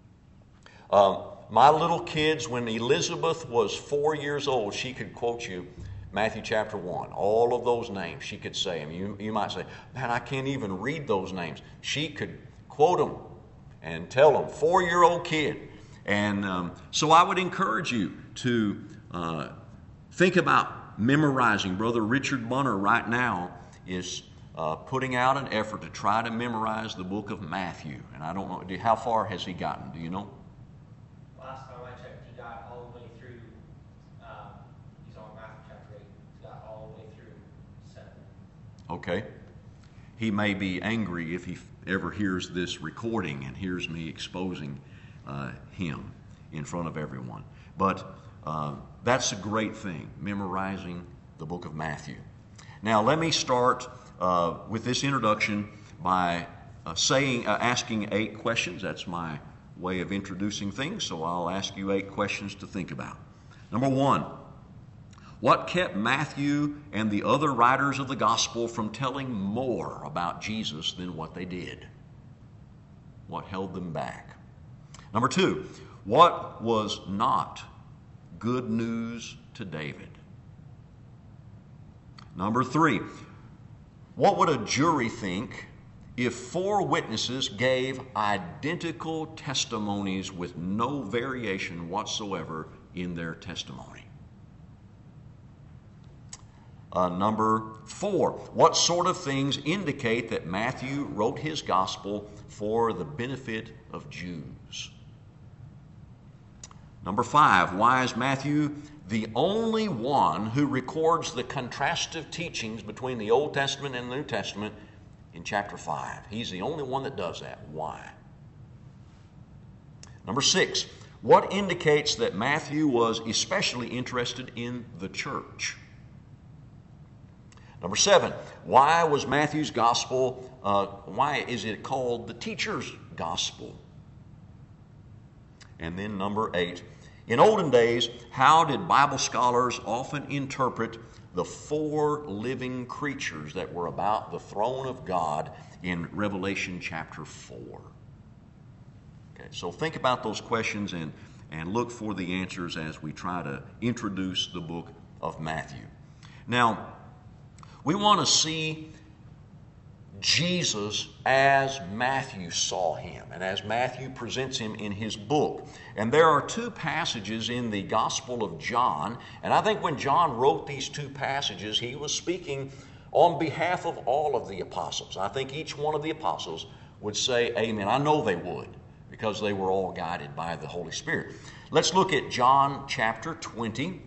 Speaker 1: My little kids, when Elizabeth was 4 years old, she could quote you Matthew chapter 1. All of those names, she could say them. You might say, man, I can't even read those names. She could quote them and tell them. 4-year-old kid. And so I would encourage you to think about memorizing. Brother Richard Bunner right now is putting out an effort to try to memorize the book of Matthew. And I don't know, how far has he gotten? Do you know?
Speaker 5: Last time I checked, he got all the way through, he's on Matthew chapter 8, he got all the way through 7.
Speaker 1: Okay. He may be angry if he ever hears this recording and hears me exposing him in front of everyone. But that's a great thing, memorizing the book of Matthew. Now, let me start with this introduction by asking 8 questions. That's my way of introducing things, so I'll ask you 8 questions to think about. Number 1, what kept Matthew and the other writers of the gospel from telling more about Jesus than what they did? What held them back? Number 2, what was not good news to David? Number 3, what would a jury think if 4 witnesses gave identical testimonies with no variation whatsoever in their testimony? Number 4, what sort of things indicate that Matthew wrote his gospel for the benefit of Jews? Number 5, why is Matthew the only one who records the contrastive teachings between the Old Testament and the New Testament in chapter 5? He's the only one that does that. Why? Number 6, what indicates that Matthew was especially interested in the church? Number 7, why was Matthew's gospel, why is it called the teacher's gospel? And then number 8, in olden days, how did Bible scholars often interpret the 4 living creatures that were about the throne of God in Revelation chapter 4? Okay, so think about those questions and look for the answers as we try to introduce the book of Matthew. Now, we want to see Jesus as Matthew saw him and as Matthew presents him in his book. And there are two passages in the Gospel of John, and I think when John wrote these two passages, he was speaking on behalf of all of the apostles. I think each one of the apostles would say amen. I know they would, because they were all guided by the Holy Spirit. Let's look at John chapter 20.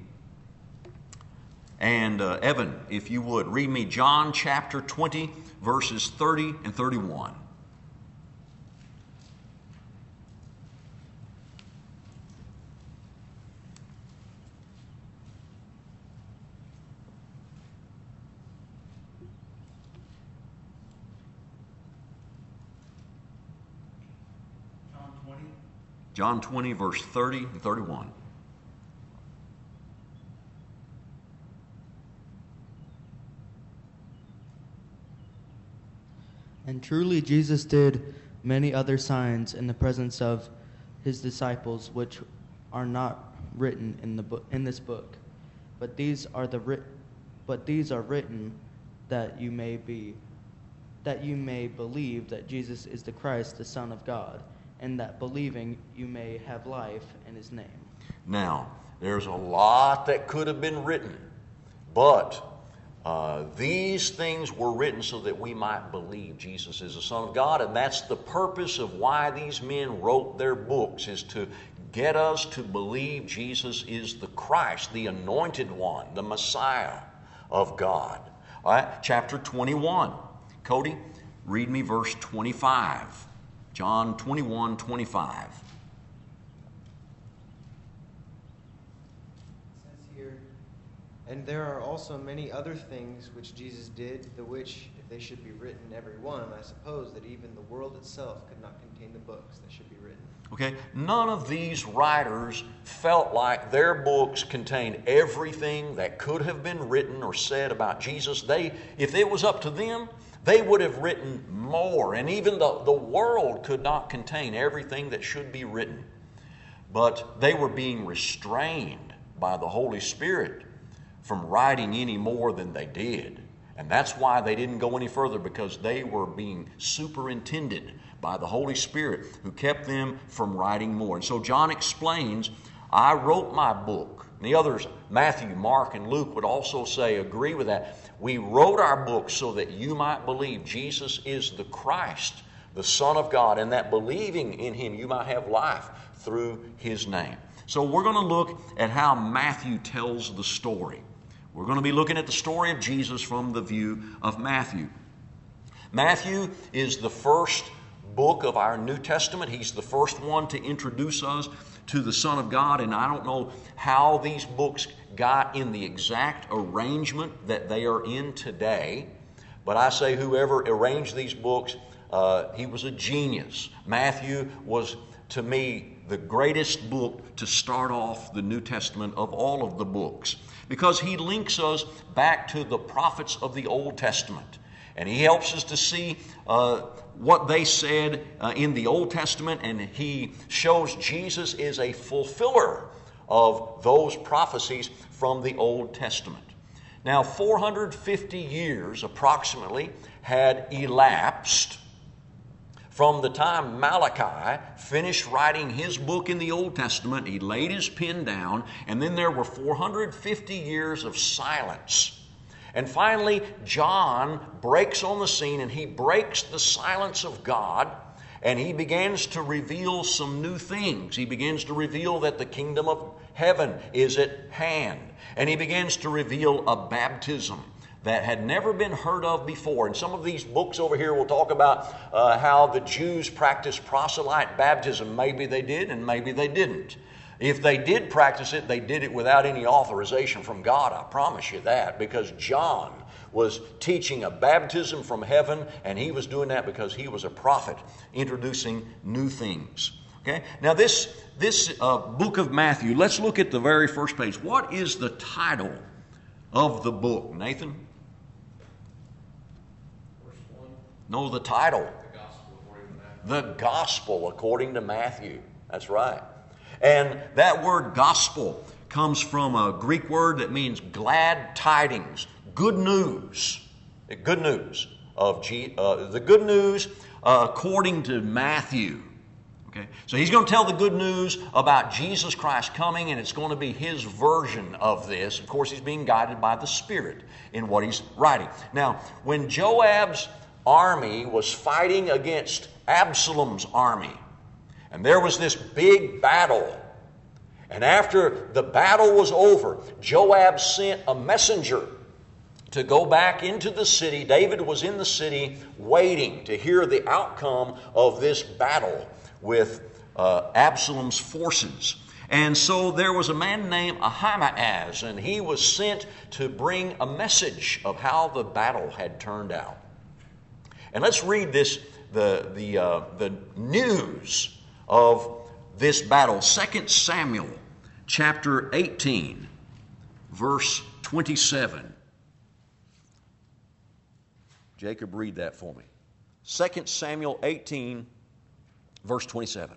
Speaker 1: And Evan, if you would, read me John chapter 20, verses 30 and 31. John 20, verse 30 and 31.
Speaker 10: And truly Jesus did many other signs in the presence of his disciples, which are not written in this book. But these are written that you may believe that Jesus is the Christ, the Son of God, and that believing you may have life in his name.
Speaker 1: Now, there's a lot that could have been written, but these things were written so that we might believe Jesus is the Son of God, and that's the purpose of why these men wrote their books, is to get us to believe Jesus is the Christ, the Anointed One, the Messiah of God. All right, chapter 21. Cody, read me verse 25. John 21, 25.
Speaker 8: It says here, and there are also many other things which Jesus did, the which, if they should be written every one, I suppose that even the world itself could not contain the books that should be written.
Speaker 1: Okay, none of these writers felt like their books contained everything that could have been written or said about Jesus. If it was up to them, they would have written more, and even the world could not contain everything that should be written. But they were being restrained by the Holy Spirit from writing any more than they did. And that's why they didn't go any further, because they were being superintended by the Holy Spirit, who kept them from writing more. And so John explains, I wrote my book. And the others, Matthew, Mark, and Luke, would also agree with that. We wrote our book so that you might believe Jesus is the Christ, the Son of God, and that believing in him you might have life through his name. So we're going to look at how Matthew tells the story. We're going to be looking at the story of Jesus from the view of Matthew. Matthew is the first book of our New Testament. He's the first one to introduce us to the Son of God, and I don't know how these books got in the exact arrangement that they are in today, but I say whoever arranged these books, he was a genius. Matthew was, to me, the greatest book to start off the New Testament of all of the books, because he links us back to the prophets of the Old Testament. And he helps us to see what they said in the Old Testament, and he shows Jesus is a fulfiller of those prophecies from the Old Testament. Now, 450 years approximately had elapsed from the time Malachi finished writing his book in the Old Testament. He laid his pen down, and then there were 450 years of silence. And finally, John breaks on the scene, and he breaks the silence of God, and he begins to reveal some new things. He begins to reveal that the kingdom of heaven is at hand, and he begins to reveal a baptism that had never been heard of before. And some of these books over here will talk about how the Jews practiced proselyte baptism. Maybe they did, and maybe they didn't. If they did practice it, they did it without any authorization from God, I promise you that, because John was teaching a baptism from heaven, and he was doing that because he was a prophet introducing new things. Okay? Now this book of Matthew, let's look at the very first page. What is the title of the book, Nathan?
Speaker 2: Verse 1.
Speaker 1: No, the title.
Speaker 2: The Gospel according to Matthew.
Speaker 1: The Gospel according to Matthew. That's right. And that word gospel comes from a Greek word that means glad tidings, good news. Good news. of the good news according to Matthew. Okay, so he's going to tell the good news about Jesus Christ coming, and it's going to be his version of this. Of course, he's being guided by the Spirit in what he's writing. Now, when Joab's army was fighting against Absalom's army, and there was this big battle, and after the battle was over, Joab sent a messenger to go back into the city. David was in the city waiting to hear the outcome of this battle with Absalom's forces. And so there was a man named Ahimaaz, and he was sent to bring a message of how the battle had turned out. And let's read this, the news of this battle. 2 Samuel chapter 18, verse 27. Jacob, read that for me. 2 Samuel 18, verse 27.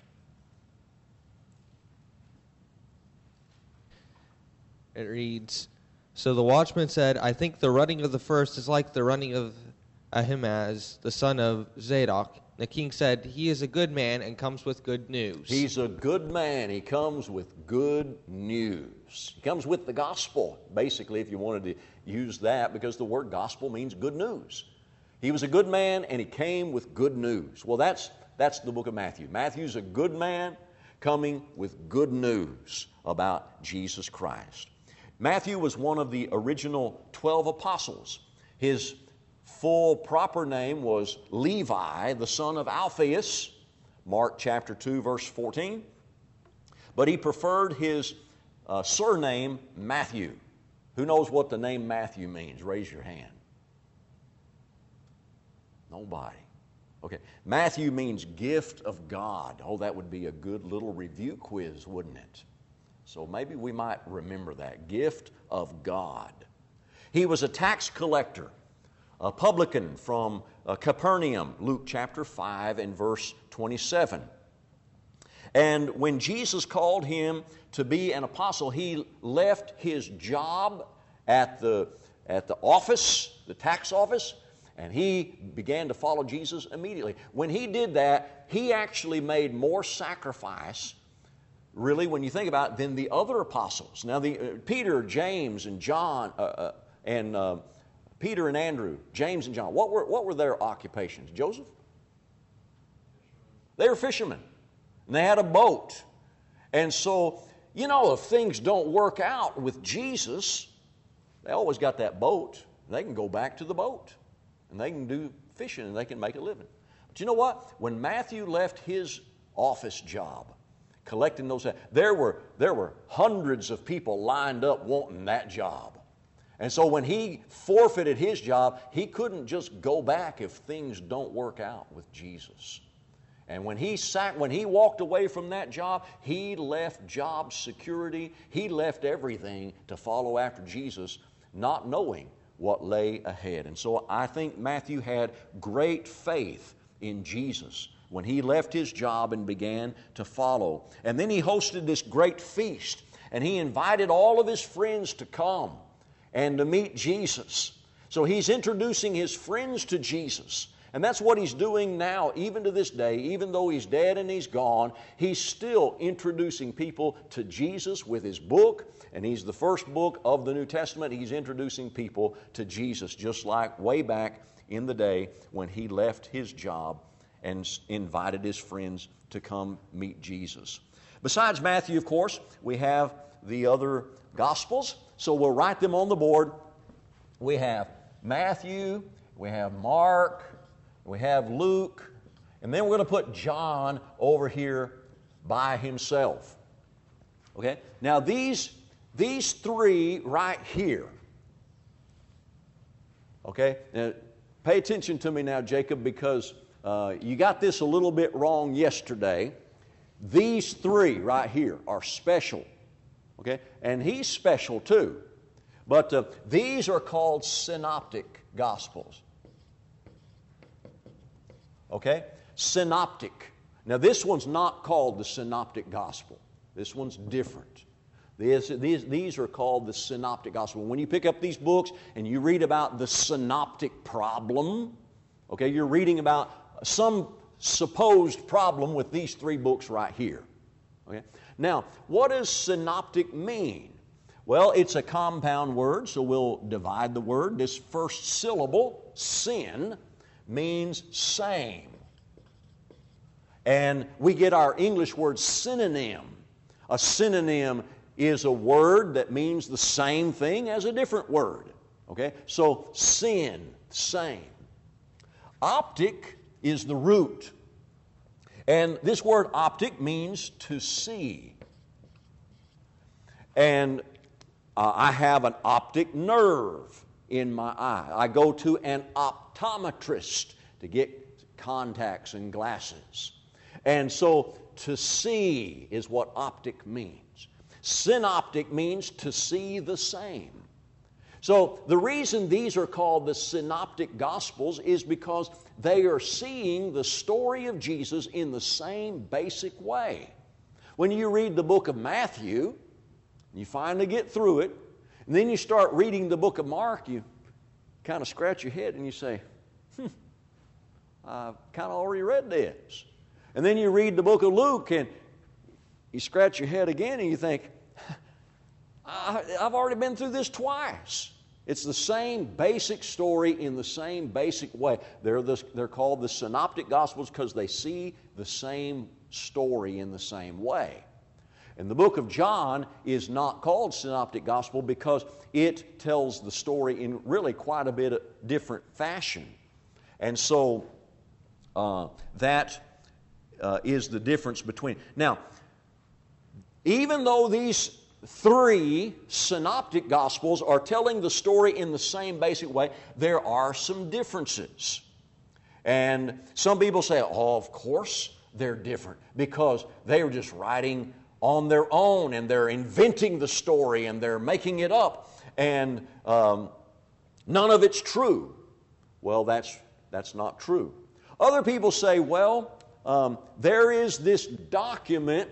Speaker 11: It reads, "So the watchman said, I think the running of the first is like the running of Ahimaaz, the son of Zadok. The king said, he is a good man and comes with good news."
Speaker 1: He's a good man. He comes with good news. He comes with the gospel, basically, if you wanted to use that, because the word gospel means good news. He was a good man, and he came with good news. Well, that's the book of Matthew. Matthew's a good man coming with good news about Jesus Christ. Matthew was one of the original 12 apostles. His full proper name was Levi, the son of Alphaeus, Mark chapter 2, verse 14. But he preferred his surname Matthew. Who knows what the name Matthew means? Raise your hand. Nobody. Okay. Matthew means gift of God. Oh, that would be a good little review quiz, wouldn't it? So maybe we might remember that. Gift of God. He was a tax collector, a publican from Capernaum, Luke chapter 5 and verse 27. And when Jesus called him to be an apostle, he left his job at the office, the tax office, and he began to follow Jesus immediately. When he did that, he actually made more sacrifice, really, when you think about it, than the other apostles. Now, Peter, James, and John, Peter and Andrew, James and John, what were their occupations? Joseph? They were fishermen. And they had a boat. And so, if things don't work out with Jesus, they always got that boat. They can go back to the boat. And they can do fishing and they can make a living. But you know what? When Matthew left his office job, collecting those, there were hundreds of people lined up wanting that job. And so when he forfeited his job, he couldn't just go back if things don't work out with Jesus. And when he walked away from that job, he left job security. He left everything to follow after Jesus, not knowing what lay ahead. And so I think Matthew had great faith in Jesus when he left his job and began to follow. And then he hosted this great feast, and he invited all of his friends to come and to meet Jesus. So he's introducing his friends to Jesus. And that's what he's doing now, even to this day. Even though he's dead and he's gone, he's still introducing people to Jesus with his book. And he's the first book of the New Testament. He's introducing people to Jesus, just like way back in the day when he left his job and invited his friends to come meet Jesus. Besides Matthew, of course, we have the other Gospels. So we'll write them on the board. We have Matthew, we have Mark, we have Luke, and then we're going to put John over here by himself. Okay? Now these three right here. Okay? Now, pay attention to me now, Jacob, because you got this a little bit wrong yesterday. These three right here are special. Okay? And he's special too. But these are called synoptic gospels. Okay? Synoptic. Now this one's not called the synoptic gospel. This one's different. These are called the synoptic gospel. When you pick up these books and you read about the synoptic problem, okay, you're reading about some supposed problem with these three books right here. Okay? Now, what does synoptic mean? Well, it's a compound word, so we'll divide the word. This first syllable, syn, means same. And we get our English word synonym. A synonym is a word that means the same thing as a different word. Okay? So, sin, same. Optic is the root. And this word optic means to see. And I have an optic nerve in my eye. I go to an optometrist to get contacts and glasses. And so to see is what optic means. Synoptic means to see the same. So the reason these are called the synoptic gospels is because they are seeing the story of Jesus in the same basic way. When you read the book of Matthew, you finally get through it, and then you start reading the book of Mark, you kind of scratch your head and you say, I've kind of already read this. And then you read the book of Luke and you scratch your head again and you think, I've already been through this twice. It's the same basic story in the same basic way. They're called the synoptic gospels because they see the same story in the same way. And the book of John is not called synoptic gospel because it tells the story in really quite a bit of different fashion. And so that is the difference between. Now, even though these three synoptic gospels are telling the story in the same basic way, there are some differences. And some people say, oh, of course they're different because they are just writing on their own and they're inventing the story and they're making it up and none of it's true. Well, that's not true. Other people say, well, there is this document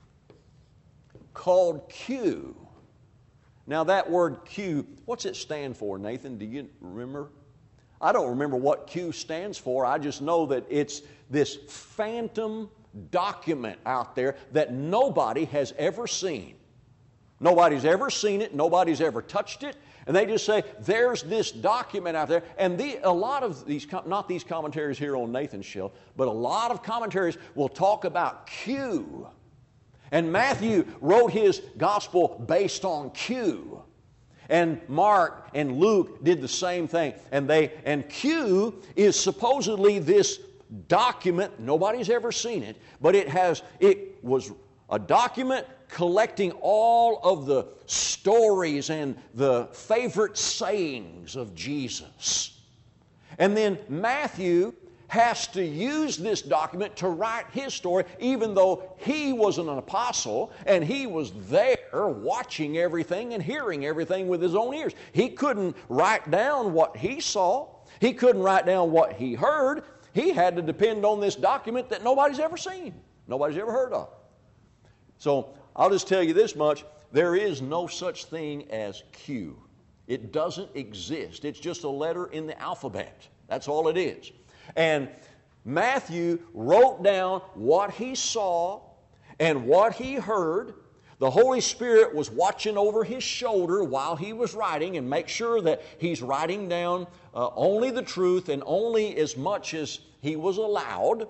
Speaker 1: called Q. Now that word Q, what's it stand for, Nathan? Do you remember? I don't remember what Q stands for. I just know that it's this phantom document out there that nobody has ever seen. Nobody's ever seen it. Nobody's ever touched it. And they just say, there's this document out there. And a lot of these, not these commentaries here on Nathan's shelf, but a lot of commentaries will talk about Q. And Matthew wrote his gospel based on Q. And Mark and Luke did the same thing. And Q is supposedly this document, nobody's ever seen it, but it was a document collecting all of the stories and the favorite sayings of Jesus. And then Matthew has to use this document to write his story, even though he was an apostle and he was there watching everything and hearing everything with his own ears. He couldn't write down what he saw. He couldn't write down what he heard. He had to depend on this document that nobody's ever seen, nobody's ever heard of. So I'll just tell you this much. There is no such thing as Q. It doesn't exist. It's just a letter in the alphabet. That's all it is. And Matthew wrote down what he saw and what he heard. The Holy Spirit was watching over his shoulder while he was writing and make sure that he's writing down only the truth and only as much as he was allowed.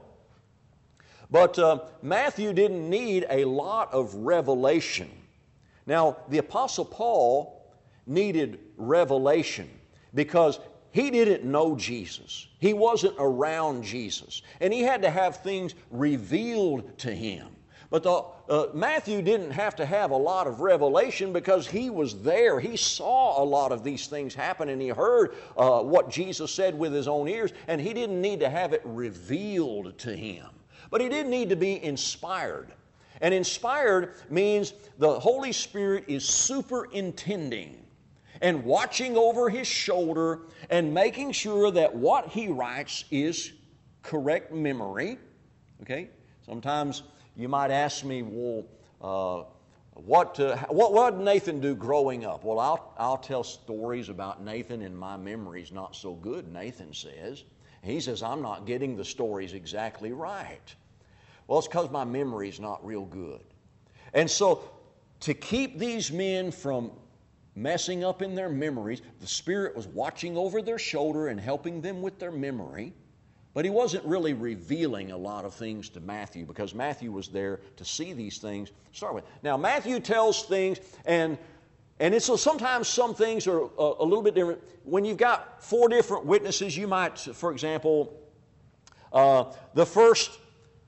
Speaker 1: But Matthew didn't need a lot of revelation. Now, the Apostle Paul needed revelation because he didn't know Jesus. He wasn't around Jesus. And he had to have things revealed to him. But Matthew didn't have to have a lot of revelation because he was there. He saw a lot of these things happen and he heard what Jesus said with his own ears, and he didn't need to have it revealed to him. But he did need to be inspired. And inspired means the Holy Spirit is superintending and watching over his shoulder and making sure that what he writes is correct memory. Okay? Sometimes you might ask me, well, What did Nathan do growing up? Well, I'll tell stories about Nathan, and my memory's not so good, Nathan says. He says, I'm not getting the stories exactly right. Well, it's because my memory's not real good. And so, to keep these men from messing up in their memories, the Spirit was watching over their shoulder and helping them with their memory. But He wasn't really revealing a lot of things to Matthew, because Matthew was there to see these things to start with. Now, Matthew tells things, and so sometimes some things are a little bit different. When you've got 4 different witnesses, you might, for example, the first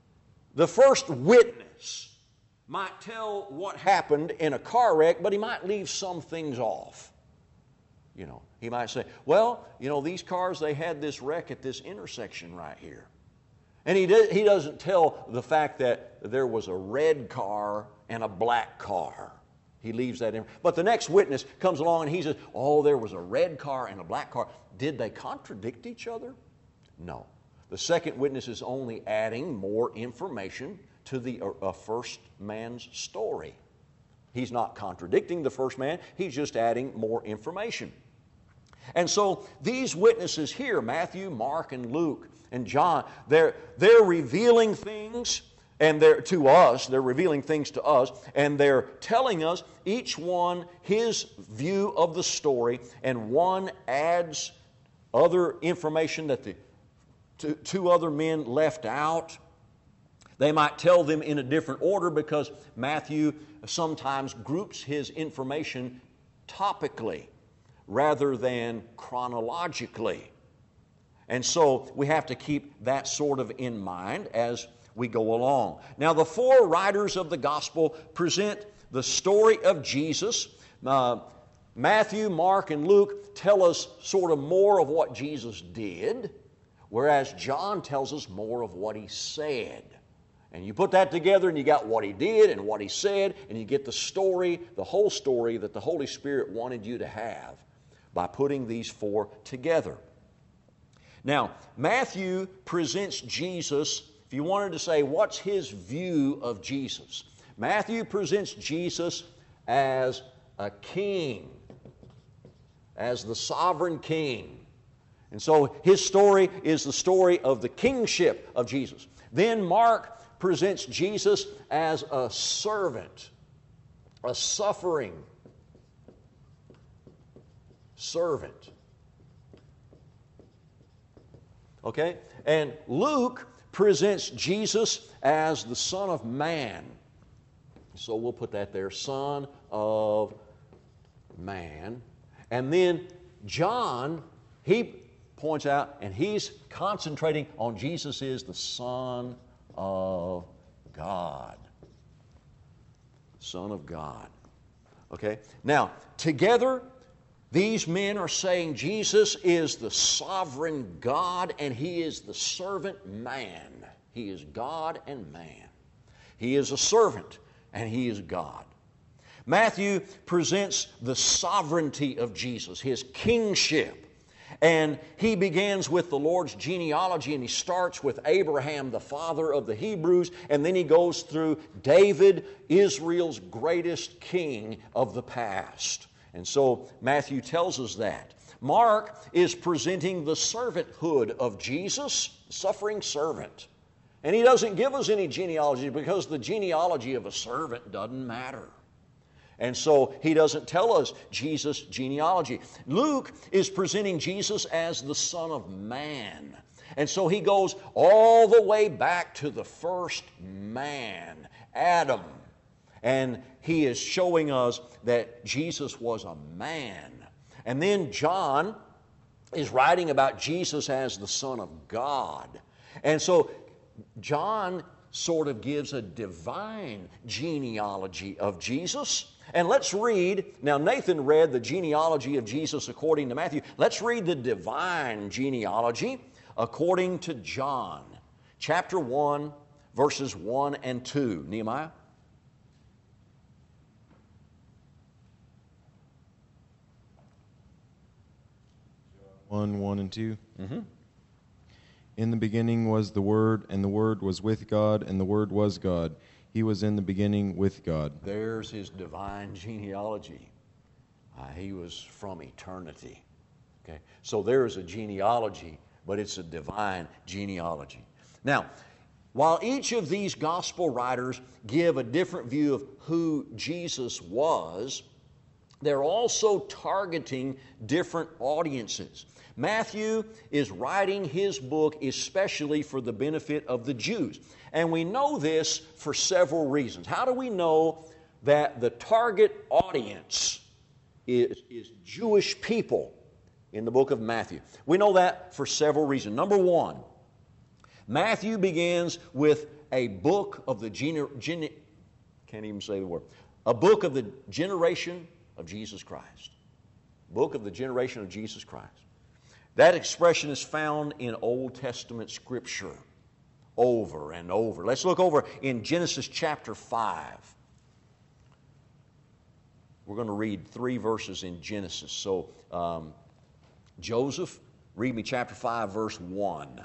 Speaker 1: witness might tell what happened in a car wreck, but he might leave some things off. You know, he might say, well, you know, these cars, they had this wreck at this intersection right here. And he doesn't tell the fact that there was a red car and a black car. He leaves that in. But the next witness comes along and he says, oh, there was a red car and a black car. Did they contradict each other? No. The second witness is only adding more information to the first man's story. He's not contradicting the first man. He's just adding more information. And so these witnesses here, Matthew, Mark, and Luke, and John, they're revealing things to us. They're revealing things to us, and they're telling us each one his view of the story, and one adds other information that the two other men left out. They might tell them in a different order because Matthew sometimes groups his information topically rather than chronologically. And so we have to keep that sort of in mind as we go along. Now, the 4 writers of the gospel present the story of Jesus. Matthew, Mark, and Luke tell us sort of more of what Jesus did, whereas John tells us more of what He said. And you put that together and you got what He did and what He said, and you get the story, the whole story that the Holy Spirit wanted you to have by putting these 4 together. Now, Matthew presents Jesus, if you wanted to say, what's his view of Jesus? Matthew presents Jesus as a king, as the sovereign king. And so his story is the story of the kingship of Jesus. Then Mark presents Jesus as a servant, a suffering servant. Okay? And Luke presents Jesus as the Son of Man. So we'll put that there, Son of Man. And then John, he points out, and he's concentrating on Jesus is the Son of God. Son of God. Okay? Now, together, these men are saying Jesus is the sovereign God and He is the servant man. He is God and man. He is a servant and He is God. Matthew presents the sovereignty of Jesus, His kingship. And he begins with the Lord's genealogy, and he starts with Abraham, the father of the Hebrews, and then he goes through David, Israel's greatest king of the past. And so Matthew tells us that. Mark is presenting the servanthood of Jesus, suffering servant. And he doesn't give us any genealogy because the genealogy of a servant doesn't matter. And so he doesn't tell us Jesus' genealogy. Luke is presenting Jesus as the Son of Man. And so he goes all the way back to the first man, Adam. And he is showing us that Jesus was a man. And then John is writing about Jesus as the Son of God. And so John sort of gives a divine genealogy of Jesus. And let's read, now Nathan read the genealogy of Jesus according to Matthew. Let's read the divine genealogy according to John. Chapter 1, verses 1 and 2. Nehemiah?
Speaker 7: John 1 and 2.
Speaker 1: Mm-hmm.
Speaker 7: In the beginning was the Word, and the Word was with God, and the Word was God. He was in the beginning with God.
Speaker 1: There's his divine genealogy. He was from eternity. Okay? So there is a genealogy, but it's a divine genealogy. Now, while each of these gospel writers give a different view of who Jesus was, they're also targeting different audiences. Matthew is writing his book especially for the benefit of the Jews. And we know this for several reasons. How do we know that the target audience is Jewish people in the book of Matthew? We know that for several reasons. Number one, Matthew begins with a book of the can't even say the word. A book of the generation of Jesus Christ. Book of the generation of Jesus Christ. That expression is found in Old Testament Scripture over and over. Let's look over in Genesis chapter 5. We're going to read 3 verses in Genesis. So, Joseph, read me chapter 5, verse 1.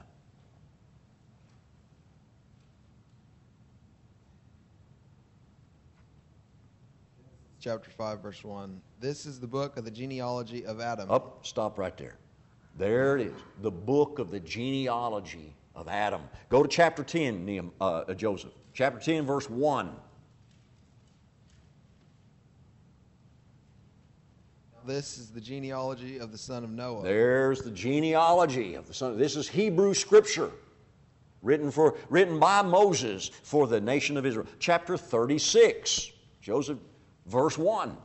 Speaker 12: Chapter 5, verse 1. This is the book of the genealogy of Adam.
Speaker 1: Up, stop right there. There it is. The book of the genealogy of Adam. Go to chapter 10, Joseph. Chapter 10, verse 1.
Speaker 12: This is the genealogy of the son of Noah.
Speaker 1: There's the genealogy of the son. This is Hebrew Scripture, written by Moses for the nation of Israel. Chapter 36, Joseph, verse 1.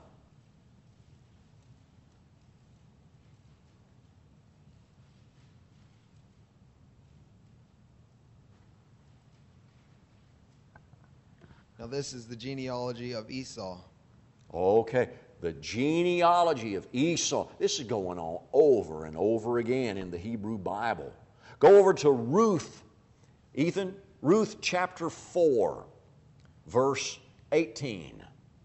Speaker 12: Now this is the genealogy of Esau.
Speaker 1: Okay, the genealogy of Esau. This is going on over and over again in the Hebrew Bible. Go over to Ruth. Ethan, Ruth chapter 4, verse 18.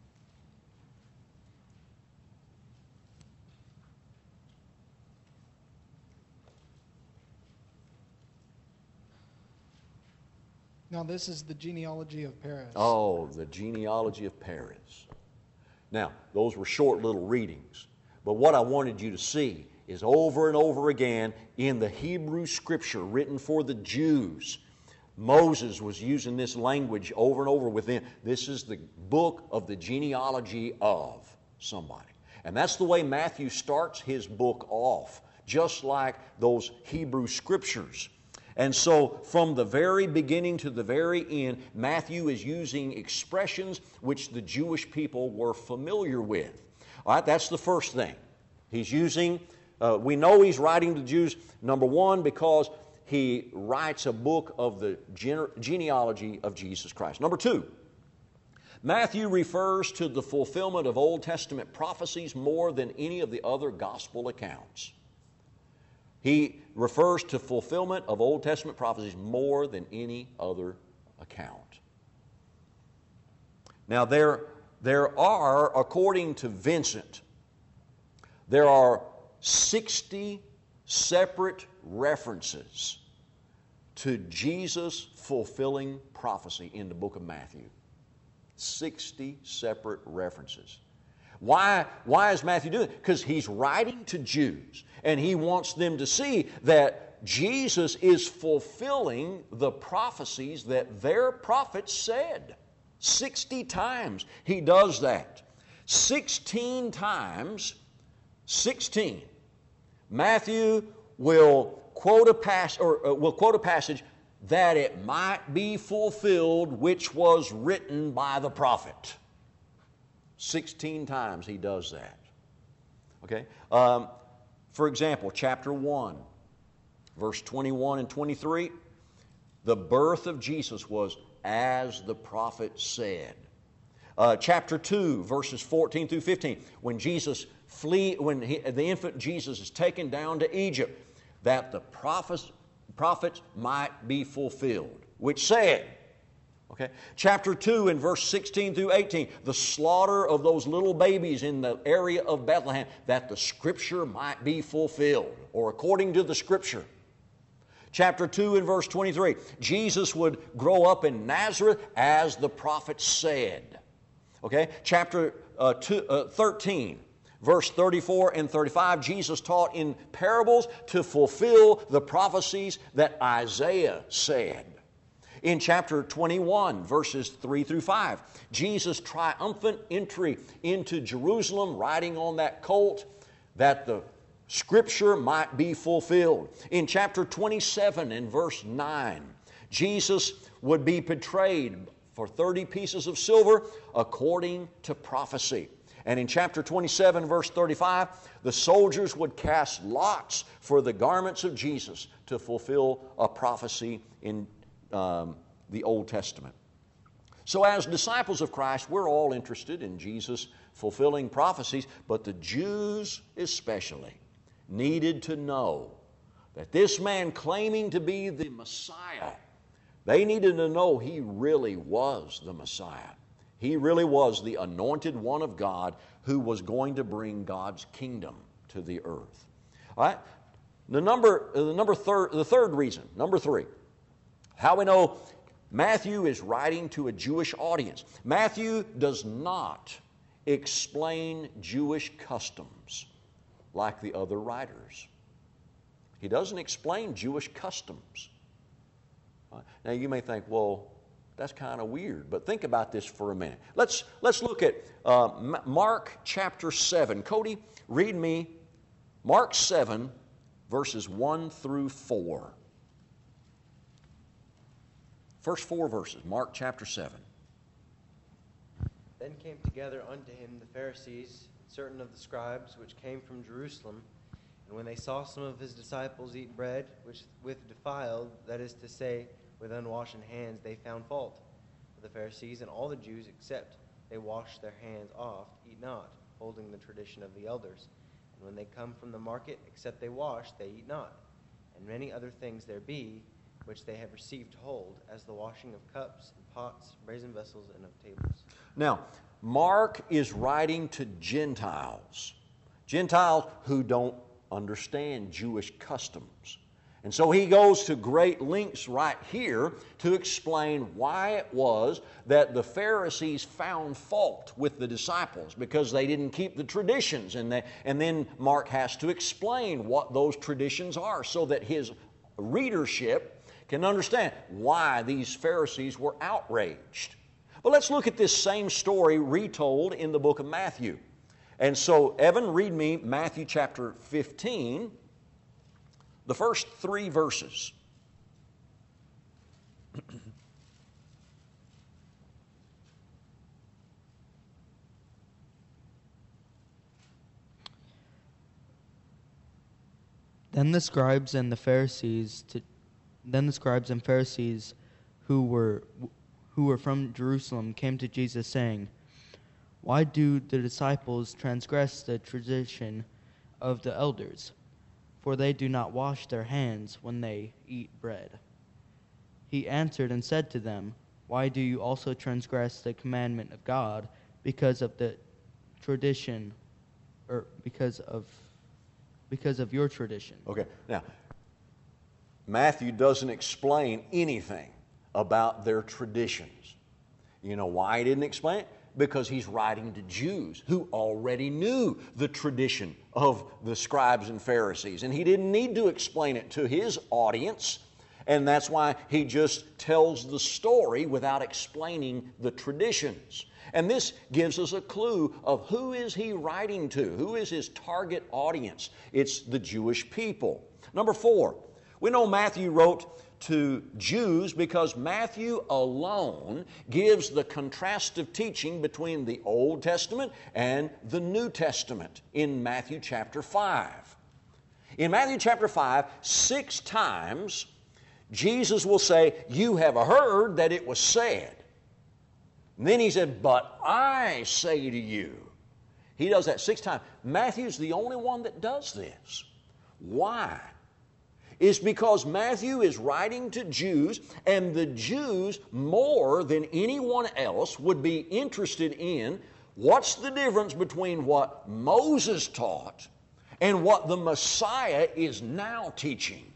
Speaker 9: Now this is the genealogy of Perez.
Speaker 1: Oh, the genealogy of Perez. Now, those were short little readings. But what I wanted you to see is over and over again in the Hebrew Scripture written for the Jews, Moses was using this language over and over with them. This is the book of the genealogy of somebody. And that's the way Matthew starts his book off, just like those Hebrew Scriptures. And so, from the very beginning to the very end, Matthew is using expressions which the Jewish people were familiar with. All right, that's the first thing. He's using, we know he's writing to Jews, number one, because he writes a book of the genealogy of Jesus Christ. Number two, Matthew refers to the fulfillment of Old Testament prophecies more than any of the other gospel accounts. He refers to fulfillment of Old Testament prophecies more than any other account. Now, there are, according to Vincent, there are 60 separate references to Jesus fulfilling prophecy in the book of Matthew. 60 separate references. Why is Matthew doing it? Because he's writing to Jews, and he wants them to see that Jesus is fulfilling the prophecies that their prophets said. 60 times he does that. 16 times, Matthew will quote a passage that it might be fulfilled which was written by the prophet. 16 times he does that. Okay? For example, chapter 1, verse 21 and 23, the birth of Jesus was as the prophet said. Chapter 2, verses 14 through 15, when the infant Jesus is taken down to Egypt, that the prophets might be fulfilled, which said, okay, chapter 2 and verse 16 through 18, the slaughter of those little babies in the area of Bethlehem, that the Scripture might be fulfilled, or according to the Scripture. Chapter 2 and verse 23, Jesus would grow up in Nazareth as the prophet said. Okay, chapter 13, verse 34 and 35, Jesus taught in parables to fulfill the prophecies that Isaiah said. In chapter 21, verses 3 through 5, Jesus' triumphant entry into Jerusalem riding on that colt, that the Scripture might be fulfilled. In chapter 27 and verse 9, Jesus would be betrayed for 30 pieces of silver according to prophecy. And in chapter 27, verse 35, the soldiers would cast lots for the garments of Jesus to fulfill a prophecy in the Old Testament. So as disciples of Christ, we're all interested in Jesus fulfilling prophecies, but the Jews especially needed to know that this man claiming to be the Messiah, they needed to know he really was the Messiah. He really was the anointed one of God who was going to bring God's kingdom to the earth. All right? The third reason, number 3, how we know Matthew is writing to a Jewish audience. Matthew does not explain Jewish customs like the other writers. He doesn't explain Jewish customs. Now you may think, well, that's kind of weird, but think about this for a minute. Let's look at Mark chapter 7. Cody, read me Mark 7, verses 1 through 4. First 4 verses, Mark chapter 7.
Speaker 8: Then came together unto him the Pharisees, certain of the scribes, which came from Jerusalem. And when they saw some of his disciples eat bread, which with defiled, that is to say, with unwashen hands, they found fault. For the Pharisees and all the Jews, except they wash their hands oft, eat not, holding the tradition of the elders. And when they come from the market, except they wash, they eat not. And many other things there be, which they have received to hold, as the washing of cups and pots, brazen vessels, and of tables.
Speaker 1: Now, Mark is writing to Gentiles who don't understand Jewish customs. And so he goes to great lengths right here to explain why it was that the Pharisees found fault with the disciples, because they didn't keep the traditions. And then Mark has to explain what those traditions are so that his readership can understand why these Pharisees were outraged. But let's look at this same story retold in the book of Matthew. And so, Evan, read me Matthew chapter 15, the first 3 verses.
Speaker 10: Then the scribes and Pharisees who were from Jerusalem came to Jesus, saying, "Why do the disciples transgress the tradition of the elders? For they do not wash their hands when they eat bread." He answered and said to them, "Why do you also transgress the commandment of God because of the tradition, or because of your tradition?"
Speaker 1: Okay, now, Matthew doesn't explain anything about their traditions. You know why he didn't explain it? Because he's writing to Jews who already knew the tradition of the scribes and Pharisees. And he didn't need to explain it to his audience. And that's why he just tells the story without explaining the traditions. And this gives us a clue of who is he writing to? Who is his target audience? It's the Jewish people. Number 4, we know Matthew wrote to Jews because Matthew alone gives the contrastive teaching between the Old Testament and the New Testament in Matthew chapter 5. In Matthew chapter 5, 6 times, Jesus will say, "You have heard that it was said." And then he said, "But I say to you." He does that 6 times. Matthew's the only one that does this. Why? It's because Matthew is writing to Jews, and the Jews, more than anyone else, would be interested in what's the difference between what Moses taught and what the Messiah is now teaching.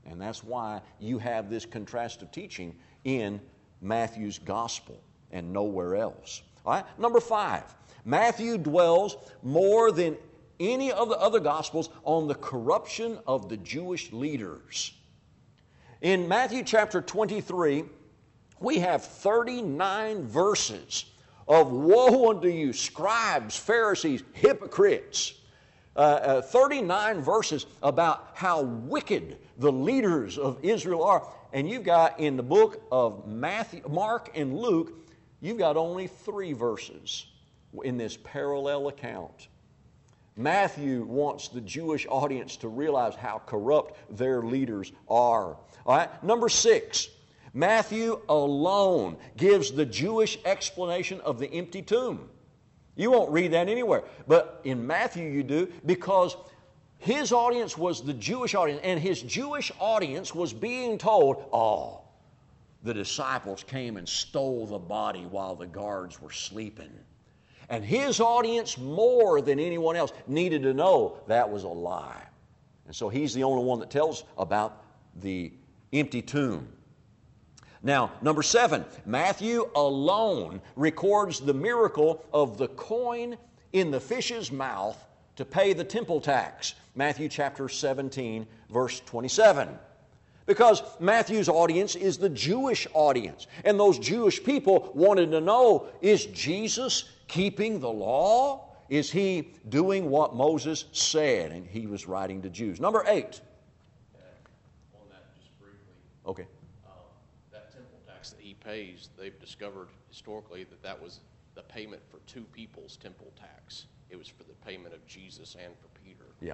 Speaker 1: And that's why you have this contrastive teaching in Matthew's gospel and nowhere else. All right? Number 5, Matthew dwells more than any of the other gospels on the corruption of the Jewish leaders. In Matthew chapter 23, we have 39 verses of woe unto you, scribes, Pharisees, hypocrites. 39 verses about how wicked the leaders of Israel are. And you've got in the book of Matthew, Mark, and Luke, you've got only 3 verses in this parallel account. Matthew wants the Jewish audience to realize how corrupt their leaders are. All right? Number 6, Matthew alone gives the Jewish explanation of the empty tomb. You won't read that anywhere. But in Matthew you do, because his audience was the Jewish audience, and his Jewish audience was being told, oh, the disciples came and stole the body while the guards were sleeping. And his audience, more than anyone else, needed to know that was a lie. And so he's the only one that tells about the empty tomb. Now, number 7, Matthew alone records the miracle of the coin in the fish's mouth to pay the temple tax. Matthew chapter 17, verse 27. Because Matthew's audience is the Jewish audience. And those Jewish people wanted to know, is Jesus keeping the law? Is he doing what Moses said? And he was writing to Jews. Number 8.
Speaker 2: On that, just briefly.
Speaker 1: Okay.
Speaker 2: That temple tax that he pays, they've discovered historically that was the payment for 2 people's temple tax. It was for the payment of Jesus and for Peter.
Speaker 1: Yeah.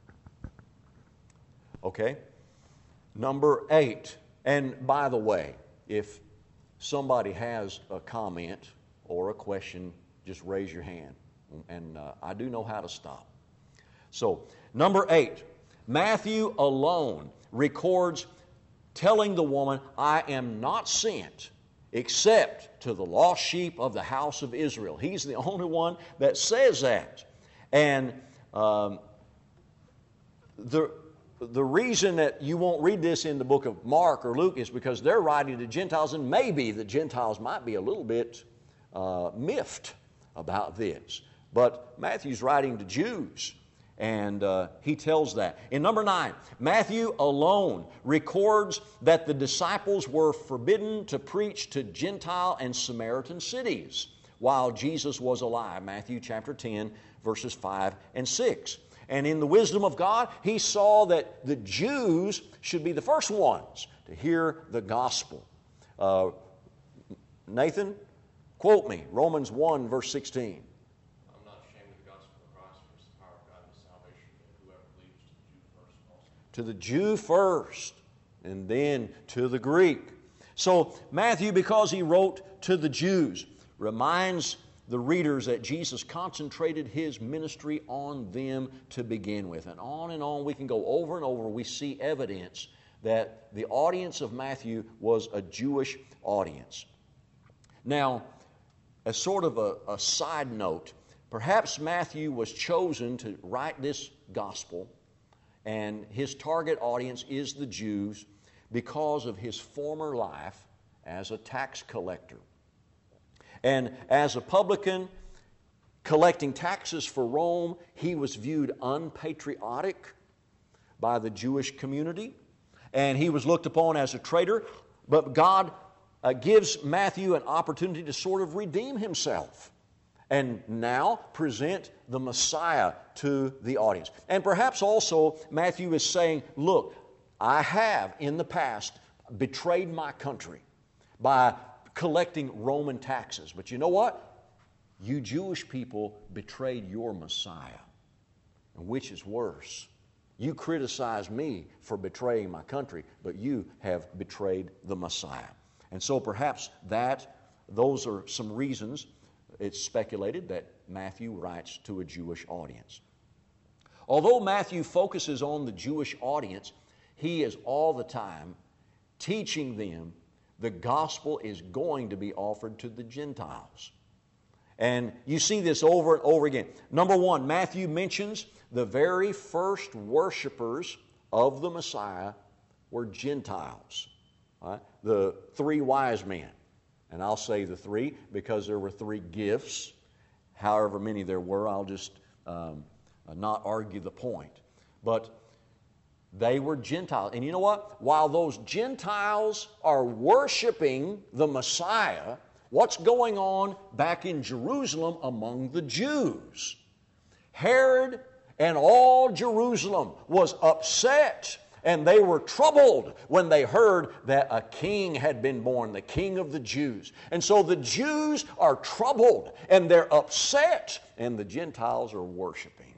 Speaker 1: Okay. Number 8. And by the way, if somebody has a comment or a question, just raise your hand. And I do know how to stop. So, number 8. Matthew alone records telling the woman, I am not sent except to the lost sheep of the house of Israel. He's the only one that says that. And the reason that you won't read this in the book of Mark or Luke is because they're writing to Gentiles, and maybe the Gentiles might be a little bit miffed about this. But Matthew's writing to Jews, and he tells that. In number 9, Matthew alone records that the disciples were forbidden to preach to Gentile and Samaritan cities while Jesus was alive. Matthew chapter 10, verses 5 and 6. And in the wisdom of God, he saw that the Jews should be the first ones to hear the gospel. Nathan, quote me, Romans 1, verse 16.
Speaker 2: I'm not ashamed of the gospel of Christ, for it's the power of God to salvation to whoever believes, to the Jew first also.
Speaker 1: To the Jew first, and then to the Greek. So Matthew, because he wrote to the Jews, reminds the readers that Jesus concentrated his ministry on them to begin with. And on we can go over and over. We see evidence that the audience of Matthew was a Jewish audience. Now, as sort of a side note, perhaps Matthew was chosen to write this gospel, and his target audience is the Jews because of his former life as a tax collector. And as a publican collecting taxes for Rome, he was viewed unpatriotic by the Jewish community, and he was looked upon as a traitor. But God gives Matthew an opportunity to sort of redeem himself and now present the Messiah to the audience. And perhaps also Matthew is saying, look, I have in the past betrayed my country by collecting Roman taxes. But you know what? You Jewish people betrayed your Messiah. And which is worse? You criticize me for betraying my country, but you have betrayed the Messiah. And so perhaps those are some reasons it's speculated that Matthew writes to a Jewish audience. Although Matthew focuses on the Jewish audience, he is all the time teaching them the gospel is going to be offered to the Gentiles. And you see this over and over again. Number 1, Matthew mentions the very first worshipers of the Messiah were Gentiles. All right? The three wise men. And I'll say the three because there were three gifts. However many there were, I'll just not argue the point. But they were Gentiles. And you know what? While those Gentiles are worshiping the Messiah, what's going on back in Jerusalem among the Jews? Herod and all Jerusalem was upset, and they were troubled when they heard that a king had been born, the King of the Jews. And so the Jews are troubled, and they're upset, and the Gentiles are worshiping.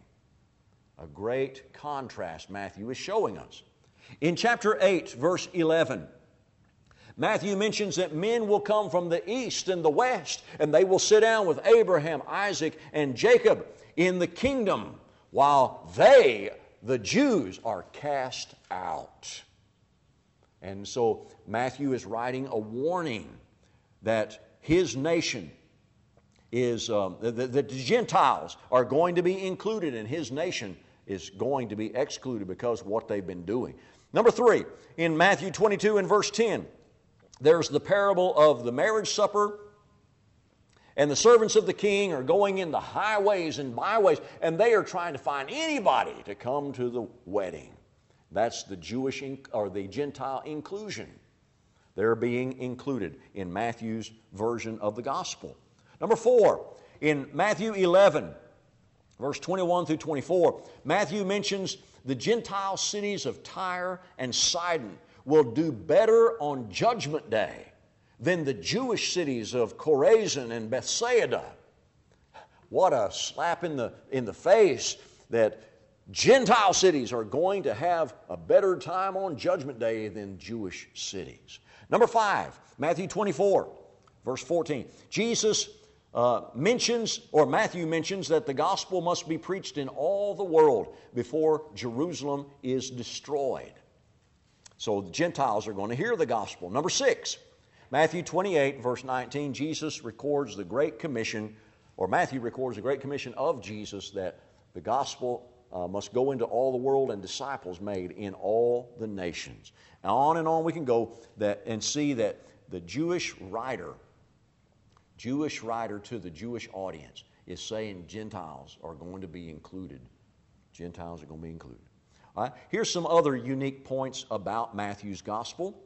Speaker 1: A great contrast Matthew is showing us. In chapter 8, verse 11, Matthew mentions that men will come from the east and the west, and they will sit down with Abraham, Isaac, and Jacob in the kingdom, while they, the Jews, are cast out. And so Matthew is writing a warning that his nation is, that the Gentiles are going to be included, and his nation is going to be excluded because of what they've been doing. Number 3, in Matthew 22 and verse 10, there's the parable of the marriage supper, and the servants of the king are going in the highways and byways, and they are trying to find anybody to come to the wedding. That's the Jewish or the Gentile inclusion. They're being included in Matthew's version of the gospel. Number 4, in Matthew 11, verse 21 through 24, Matthew mentions the Gentile cities of Tyre and Sidon will do better on Judgment Day than the Jewish cities of Chorazin and Bethsaida. What a slap in the face that Gentile cities are going to have a better time on Judgment Day than Jewish cities. Number 5, Matthew 24, verse 14. Matthew mentions that the gospel must be preached in all the world before Jerusalem is destroyed. So the Gentiles are going to hear the gospel. Number 6, Matthew 28, verse 19, Jesus records the Great Commission, or Matthew records the Great Commission of Jesus that the gospel must go into all the world and disciples made in all the nations. And on we can go and see that the Jewish writer to the Jewish audience is saying Gentiles are going to be included. Gentiles are going to be included. All right, here's some other unique points about Matthew's gospel.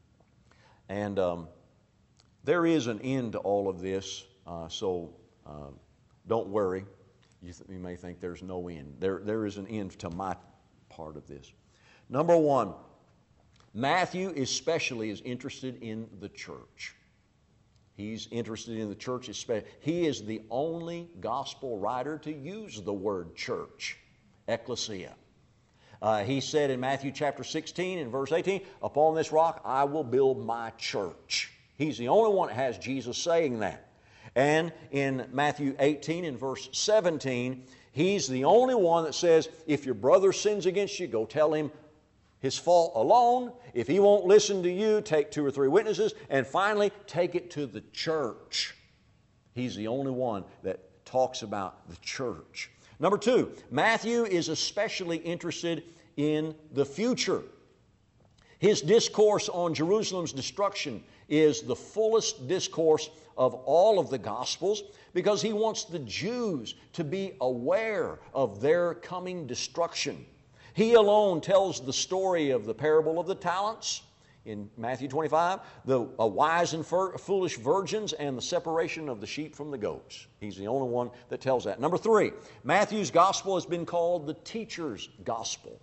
Speaker 1: And there is an end to all of this, so don't worry. You may think there's no end. There is an end to my part of this. Number 1, Matthew especially is interested in the church. He's interested in the church especially. He is the only gospel writer to use the word church, ecclesia. He said in Matthew chapter 16 and verse 18, upon this rock I will build my church. He's the only one that has Jesus saying that. And in Matthew 18 and verse 17, he's the only one that says, if your brother sins against you, go tell him his fault alone. If he won't listen to you, take 2 or 3 witnesses. And finally, take it to the church. He's the only one that talks about the church. Number 2, Matthew is especially interested in the future. His discourse on Jerusalem's destruction is the fullest discourse of all of the Gospels because he wants the Jews to be aware of their coming destruction. He alone tells the story of the parable of the talents in Matthew 25, the wise and foolish virgins, and the separation of the sheep from the goats. He's the only one that tells that. Number 3, Matthew's gospel has been called the teacher's gospel.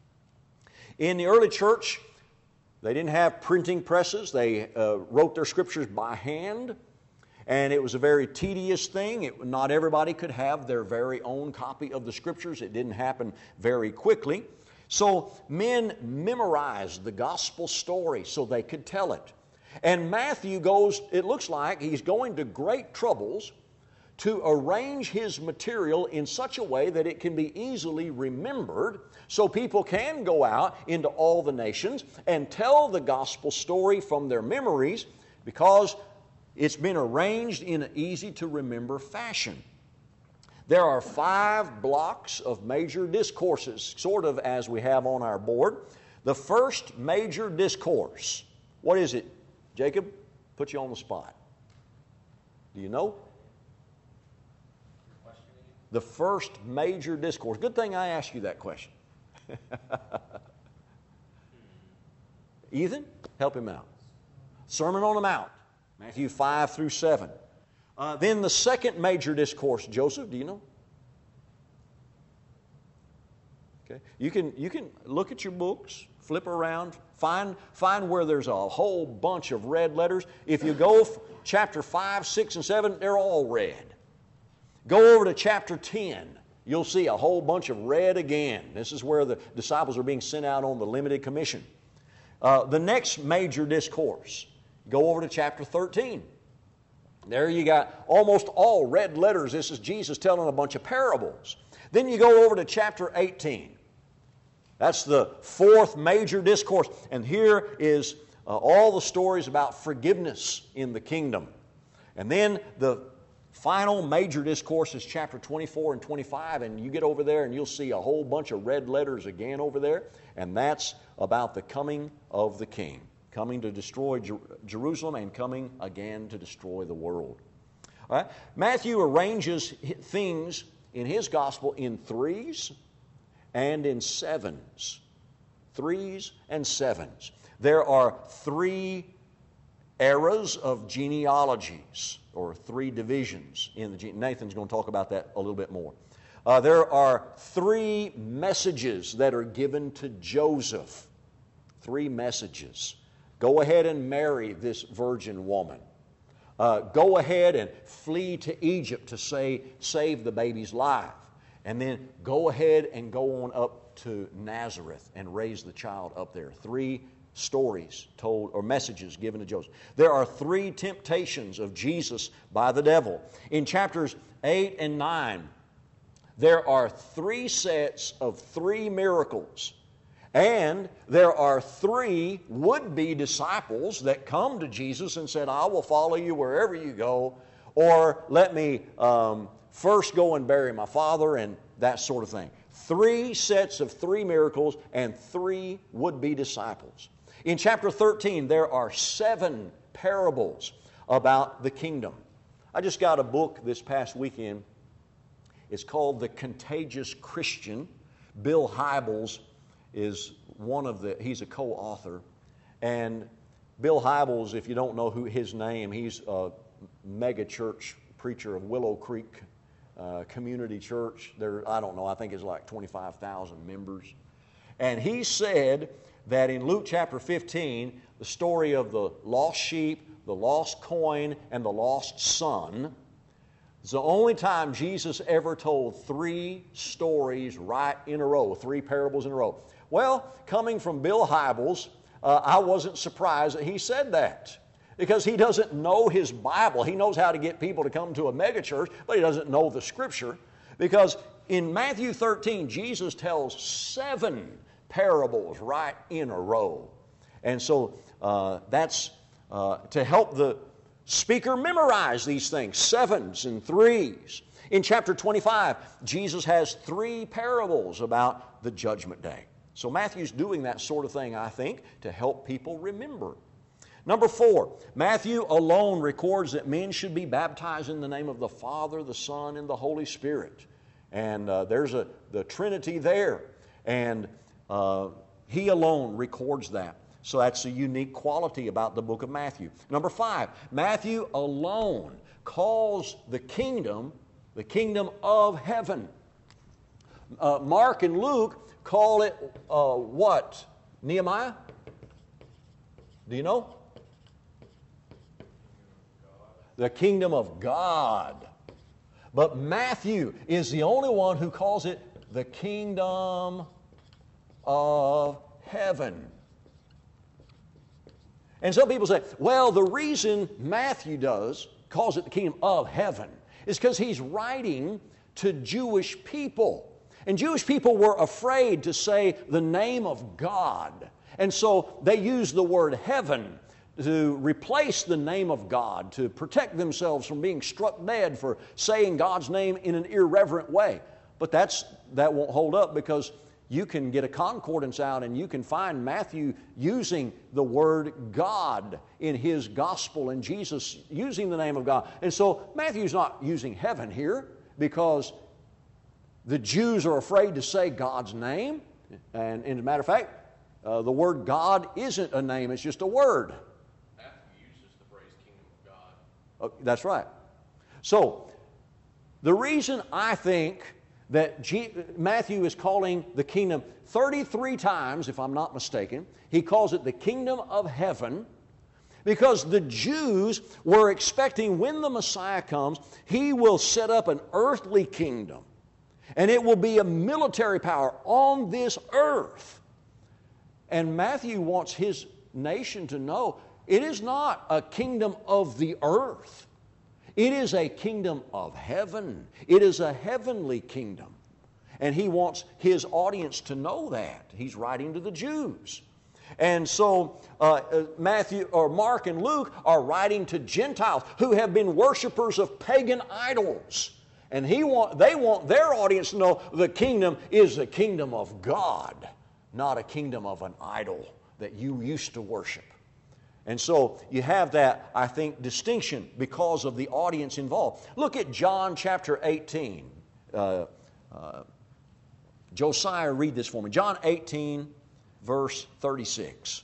Speaker 1: In the early church, they didn't have printing presses. They wrote their scriptures by hand, and it was a very tedious thing. Not everybody could have their very own copy of the scriptures. It didn't happen very quickly. So men memorized the gospel story so they could tell it. And Matthew it looks like he's going to great troubles to arrange his material in such a way that it can be easily remembered so people can go out into all the nations and tell the gospel story from their memories because it's been arranged in an easy-to-remember fashion. There are 5 blocks of major discourses, sort of as we have on our board.
Speaker 13: The first major discourse. What is it, Jacob? Put you on the spot. Do you know? The first major discourse. Good thing I asked you that question. Ethan, help him out. Sermon on the Mount, Matthew 5 through 7. Then the second major discourse, Joseph, do you know? Okay. You can look at your books, flip around, find where there's a whole bunch of red letters. If you go chapter 5, 6, and 7, they're all red. Go over to chapter 10. You'll see a whole bunch of red again. This is where the disciples are being sent out on the limited commission. The next major discourse, go over to chapter 13. There you got almost all red letters. This is Jesus telling a bunch of parables. Then you go over to chapter 18. That's the fourth major discourse. And here is all the stories about forgiveness in the kingdom. And then the final major discourse is chapter 24 and 25. And you get over there and you'll see a whole bunch of red letters again over there. And that's about the coming of the King. Coming to destroy Jerusalem and coming again to destroy the world. All right? Matthew arranges things in his gospel in threes and in sevens. Threes and sevens. There are three eras of genealogies, or three divisions in the Nathan's going to talk about that a little bit more. There are three messages that are given to Joseph. Three messages. Go ahead and marry this virgin woman. Go ahead and flee to Egypt to save the baby's life. And then go ahead and go on up to Nazareth and raise the child up there. Three stories told, or messages given to Joseph. There are three temptations of Jesus by the devil. In chapters 8 and 9, there are three sets of three miracles. And there are three would-be disciples that come to Jesus and said, I will follow you wherever you go, or let me first go and bury my father, and that sort of thing. Three sets of three miracles and three would-be disciples. In chapter 13, there are 7 parables about the kingdom. I just got a book this past weekend. It's called The Contagious Christian. Bill Hybels is he's a co-author. And Bill Hybels, if you don't know his name, he's a mega church preacher of Willow Creek Community Church. I think it's like 25,000 members. And he said that in Luke chapter 15, the story of the lost sheep, the lost coin, and the lost son is the only time Jesus ever told 3 stories right in a row, 3 parables in a row. Well, coming from Bill Hybels, I wasn't surprised that he said that, because he doesn't know his Bible. He knows how to get people to come to a megachurch, but he doesn't know the Scripture, because in Matthew 13, Jesus tells 7 parables right in a row. And so that's to help the speaker memorize these things, 7s and 3s. In chapter 25, Jesus has 3 parables about the judgment day. So Matthew's doing that sort of thing, I think, to help people remember. Number 4, Matthew alone records that men should be baptized in the name of the Father, the Son, and the Holy Spirit. And there's the Trinity there. And he alone records that. So that's a unique quality about the book of Matthew. Number 5, Matthew alone calls the kingdom of heaven. Mark and Luke call it what? Nehemiah? Do you know? The kingdom of God. But Matthew is the only one who calls it the kingdom of heaven. And some people say, well, the reason Matthew calls it the kingdom of heaven is because he's writing to Jewish people. And Jewish people were afraid to say the name of God. And so they used the word heaven to replace the name of God, to protect themselves from being struck dead for saying God's name in an irreverent way. But that won't hold up, because you can get a concordance out and you can find Matthew using the word God in his gospel and Jesus using the name of God. And so Matthew's not using heaven here because the Jews are afraid to say God's name. And as a matter of fact, the word God isn't a name, it's just a word.
Speaker 2: Matthew uses the phrase kingdom of God.
Speaker 13: That's right. So, the reason I think that Matthew is calling the kingdom 33 times, if I'm not mistaken, he calls it the kingdom of heaven, because the Jews were expecting when the Messiah comes, he will set up an earthly kingdom. And it will be a military power on this earth. And Matthew wants his nation to know it is not a kingdom of the earth. It is a kingdom of heaven. It is a heavenly kingdom. And he wants his audience to know that. He's writing to the Jews. And so Matthew or Mark and Luke are writing to Gentiles who have been worshipers of pagan idols. And they want their audience to know the kingdom is the kingdom of God, not a kingdom of an idol that you used to worship. And so you have that, I think, distinction because of the audience involved. Look at John chapter 18. Josiah, read this for me. John 18, verse 36.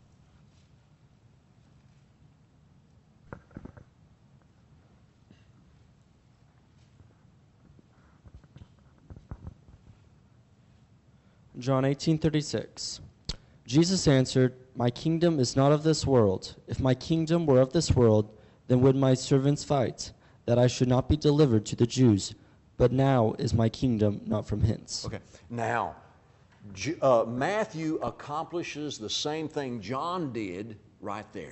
Speaker 14: John 18:36. Jesus answered, "My kingdom is not of this world. If my kingdom were of this world, then would my servants fight, that I should not be delivered to the Jews. But now is my kingdom not from hence."
Speaker 13: Okay. Now, Matthew accomplishes the same thing John did right there.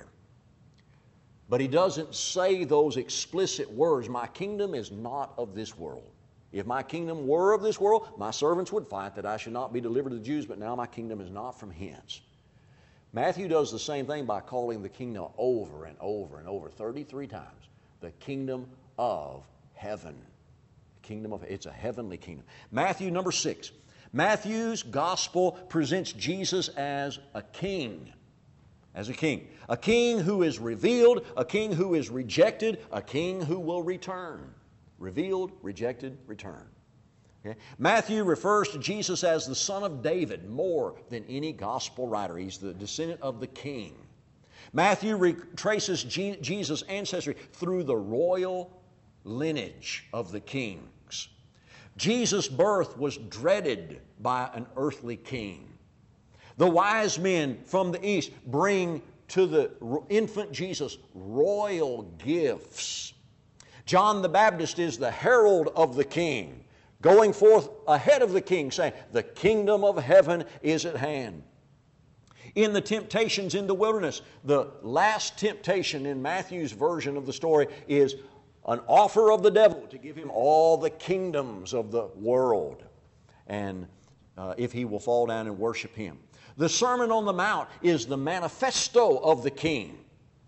Speaker 13: But he doesn't say those explicit words, "My kingdom is not of this world. If my kingdom were of this world, my servants would fight that I should not be delivered to the Jews, but now my kingdom is not from hence." Matthew does the same thing by calling the kingdom over and over and over, 33 times, the kingdom of heaven. It's a heavenly kingdom. Matthew number 6. Matthew's gospel presents Jesus as a king. As a king. A king who is revealed, a king who is rejected, a king who will return. Revealed, rejected, return. Okay? Matthew refers to Jesus as the son of David more than any gospel writer. He's the descendant of the king. Matthew traces Jesus' ancestry through the royal lineage of the kings. Jesus' birth was dreaded by an earthly king. The wise men from the east bring to the infant Jesus royal gifts. John the Baptist is the herald of the king, going forth ahead of the king, saying, "The kingdom of heaven is at hand." In the temptations in the wilderness, the last temptation in Matthew's version of the story is an offer of the devil to give him all the kingdoms of the world, and if he will fall down and worship him. The Sermon on the Mount is the manifesto of the king.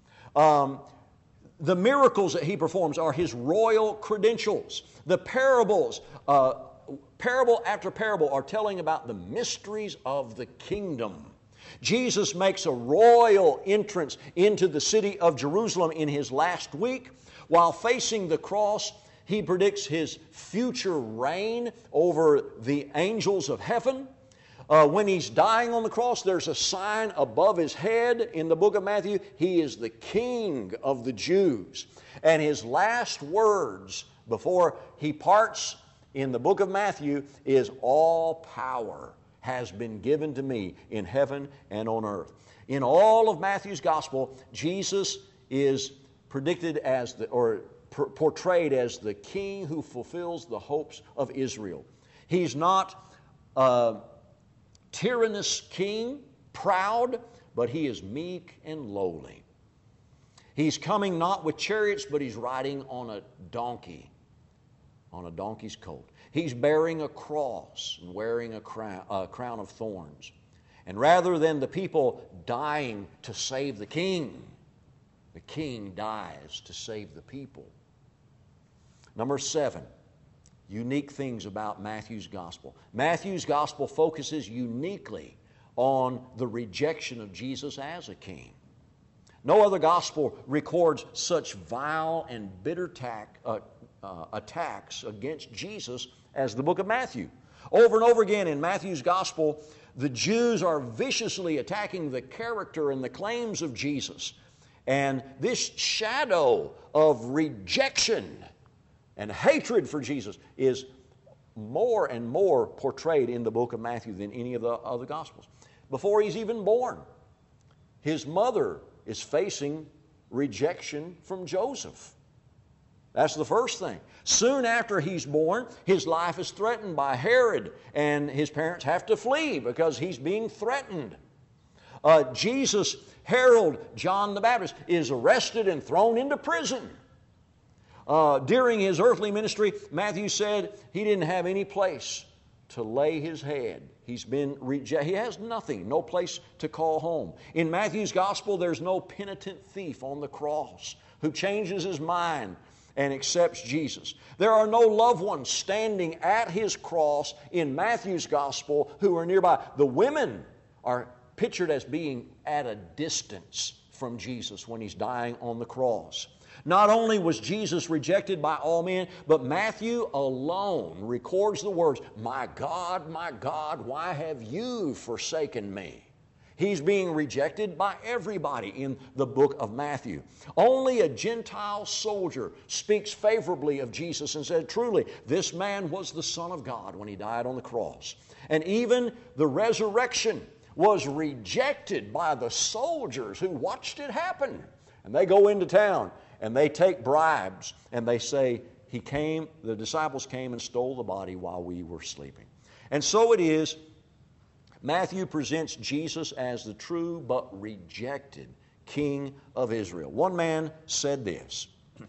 Speaker 13: The miracles that he performs are his royal credentials. The parables, parable after parable, are telling about the mysteries of the kingdom. Jesus makes a royal entrance into the city of Jerusalem in his last week. While facing the cross, he predicts his future reign over the angels of heaven. When he's dying on the cross, there's a sign above his head in the book of Matthew. He is the King of the Jews. And his last words before he parts in the book of Matthew is, "All power has been given to me in heaven and on earth." In all of Matthew's gospel, Jesus is predicted as portrayed as the king who fulfills the hopes of Israel. He's not tyrannous king, proud, but he is meek and lowly. He's coming not with chariots, but he's riding on a donkey, on a donkey's colt. He's bearing a cross and wearing a crown of thorns. And rather than the people dying to save the king dies to save the people. Number 7, unique things about Matthew's gospel. Matthew's gospel focuses uniquely on the rejection of Jesus as a king. No other gospel records such vile and bitter attacks against Jesus as the book of Matthew. Over and over again in Matthew's gospel, the Jews are viciously attacking the character and the claims of Jesus. And this shadow of rejection and hatred for Jesus is more and more portrayed in the book of Matthew than any of the other Gospels. Before he's even born, his mother is facing rejection from Joseph. That's the first thing. Soon after he's born, his life is threatened by Herod, and his parents have to flee because he's being threatened. Jesus' herald, John the Baptist, is arrested and thrown into prison. During his earthly ministry, Matthew said he didn't have any place to lay his head. He's been rejected. He has nothing, no place to call home. In Matthew's gospel, there's no penitent thief on the cross who changes his mind and accepts Jesus. There are no loved ones standing at his cross in Matthew's gospel who are nearby. The women are pictured as being at a distance from Jesus when he's dying on the cross. Not only was Jesus rejected by all men, but Matthew alone records the words, my God, why have you forsaken me?" He's being rejected by everybody in the book of Matthew. Only a Gentile soldier speaks favorably of Jesus and said, truly, this man was the Son of God when he died on the cross. And even the resurrection was rejected by the soldiers who watched it happen. And they go into town and they take bribes and they say, the disciples came and stole the body while we were sleeping. And so it is, Matthew presents Jesus as the true but rejected King of Israel. One man said this,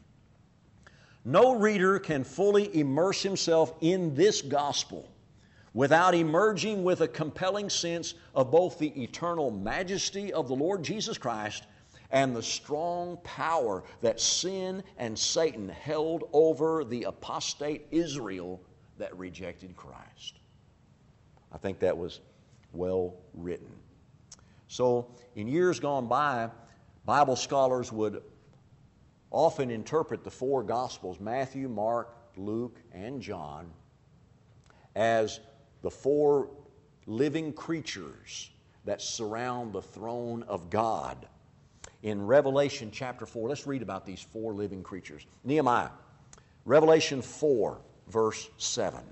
Speaker 13: "No reader can fully immerse himself in this gospel without emerging with a compelling sense of both the eternal majesty of the Lord Jesus Christ and the strong power that sin and Satan held over the apostate Israel that rejected Christ." I think that was well written. So, in years gone by, Bible scholars would often interpret the four Gospels, Matthew, Mark, Luke, and John, as the four living creatures that surround the throne of God. In Revelation chapter 4, let's read about these four living creatures. Nehemiah, Revelation 4, verse 7.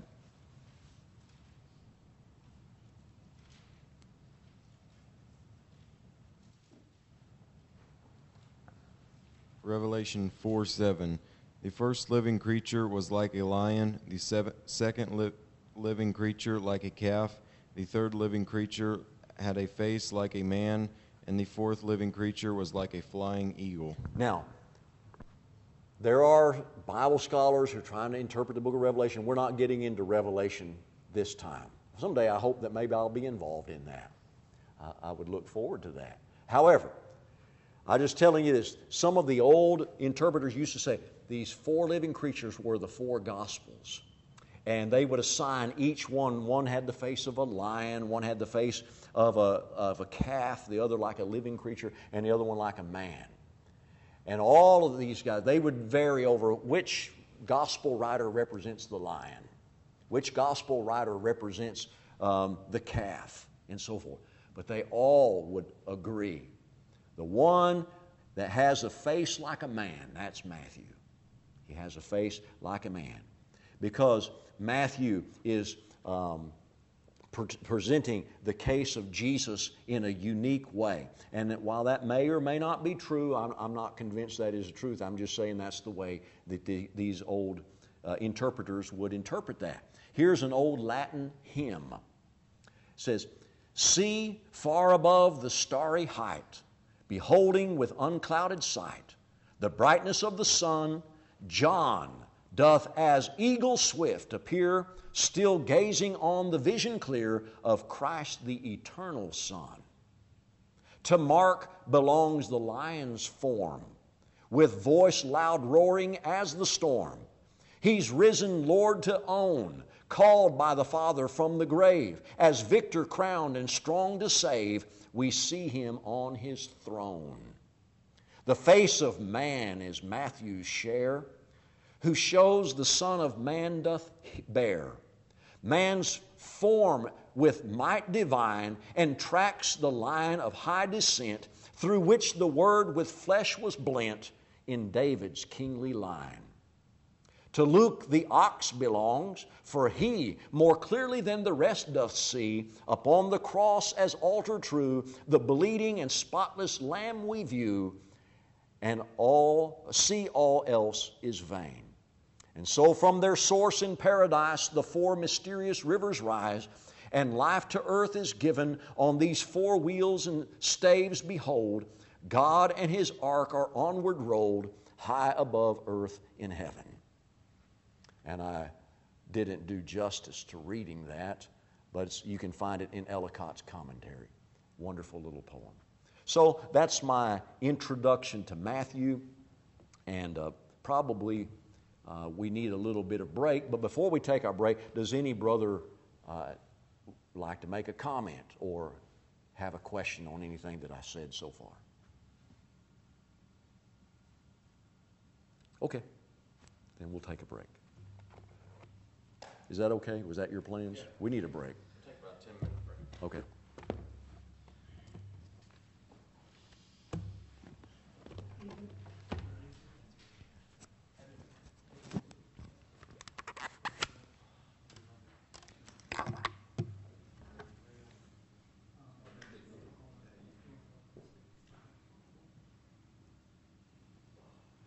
Speaker 7: Revelation 4:7. The first living creature was like a lion, the second living creature like a calf, the third living creature had a face like a man, and the fourth living creature was like a flying eagle.
Speaker 13: Now, there are Bible scholars who are trying to interpret the book of Revelation. We're not getting into Revelation this time. Someday I hope that maybe I'll be involved in that. I would look forward to that. However, I'm just telling you this. Some of the old interpreters used to say these four living creatures were the four Gospels. And they would assign each one had the face of a lion, one had the face of a calf, the other like a living creature, and the other one like a man. And all of these guys, they would vary over which gospel writer represents the lion, which gospel writer represents the calf, and so forth. But they all would agree. The one that has a face like a man, that's Matthew. He has a face like a man. Because Matthew is presenting the case of Jesus in a unique way. And that while that may or may not be true, I'm not convinced that is the truth. I'm just saying that's the way that these old interpreters would interpret that. Here's an old Latin hymn. It says, "See far above the starry height, beholding with unclouded sight the brightness of the sun, John doth as eagle swift appear, still gazing on the vision clear of Christ the eternal Son. To Mark belongs the lion's form, with voice loud roaring as the storm. He's risen Lord to own, called by the Father from the grave. As victor crowned and strong to save, we see Him on His throne. The face of man is Matthew's share, who shows the Son of Man doth bear. Man's form with might divine, and tracks the line of high descent, through which the Word with flesh was blent in David's kingly line. To Luke the ox belongs, for he more clearly than the rest doth see, upon the cross as altar true, the bleeding and spotless Lamb we view, and all else is vain. And so from their source in paradise the four mysterious rivers rise, and life to earth is given on these four wheels and staves. Behold, God and His ark are onward rolled, high above earth in heaven. And I didn't do justice to reading that, but you can find it in Ellicott's commentary. Wonderful little poem. So that's my introduction to Matthew, and probably we need a little bit of break. But before we take our break, does any brother like to make a comment or have a question on anything that I said so far? Okay, then we'll take a break. Is that okay? Was that your plans?
Speaker 2: Yeah.
Speaker 13: We need a break.
Speaker 2: Take about a 10-minute break.
Speaker 13: Okay.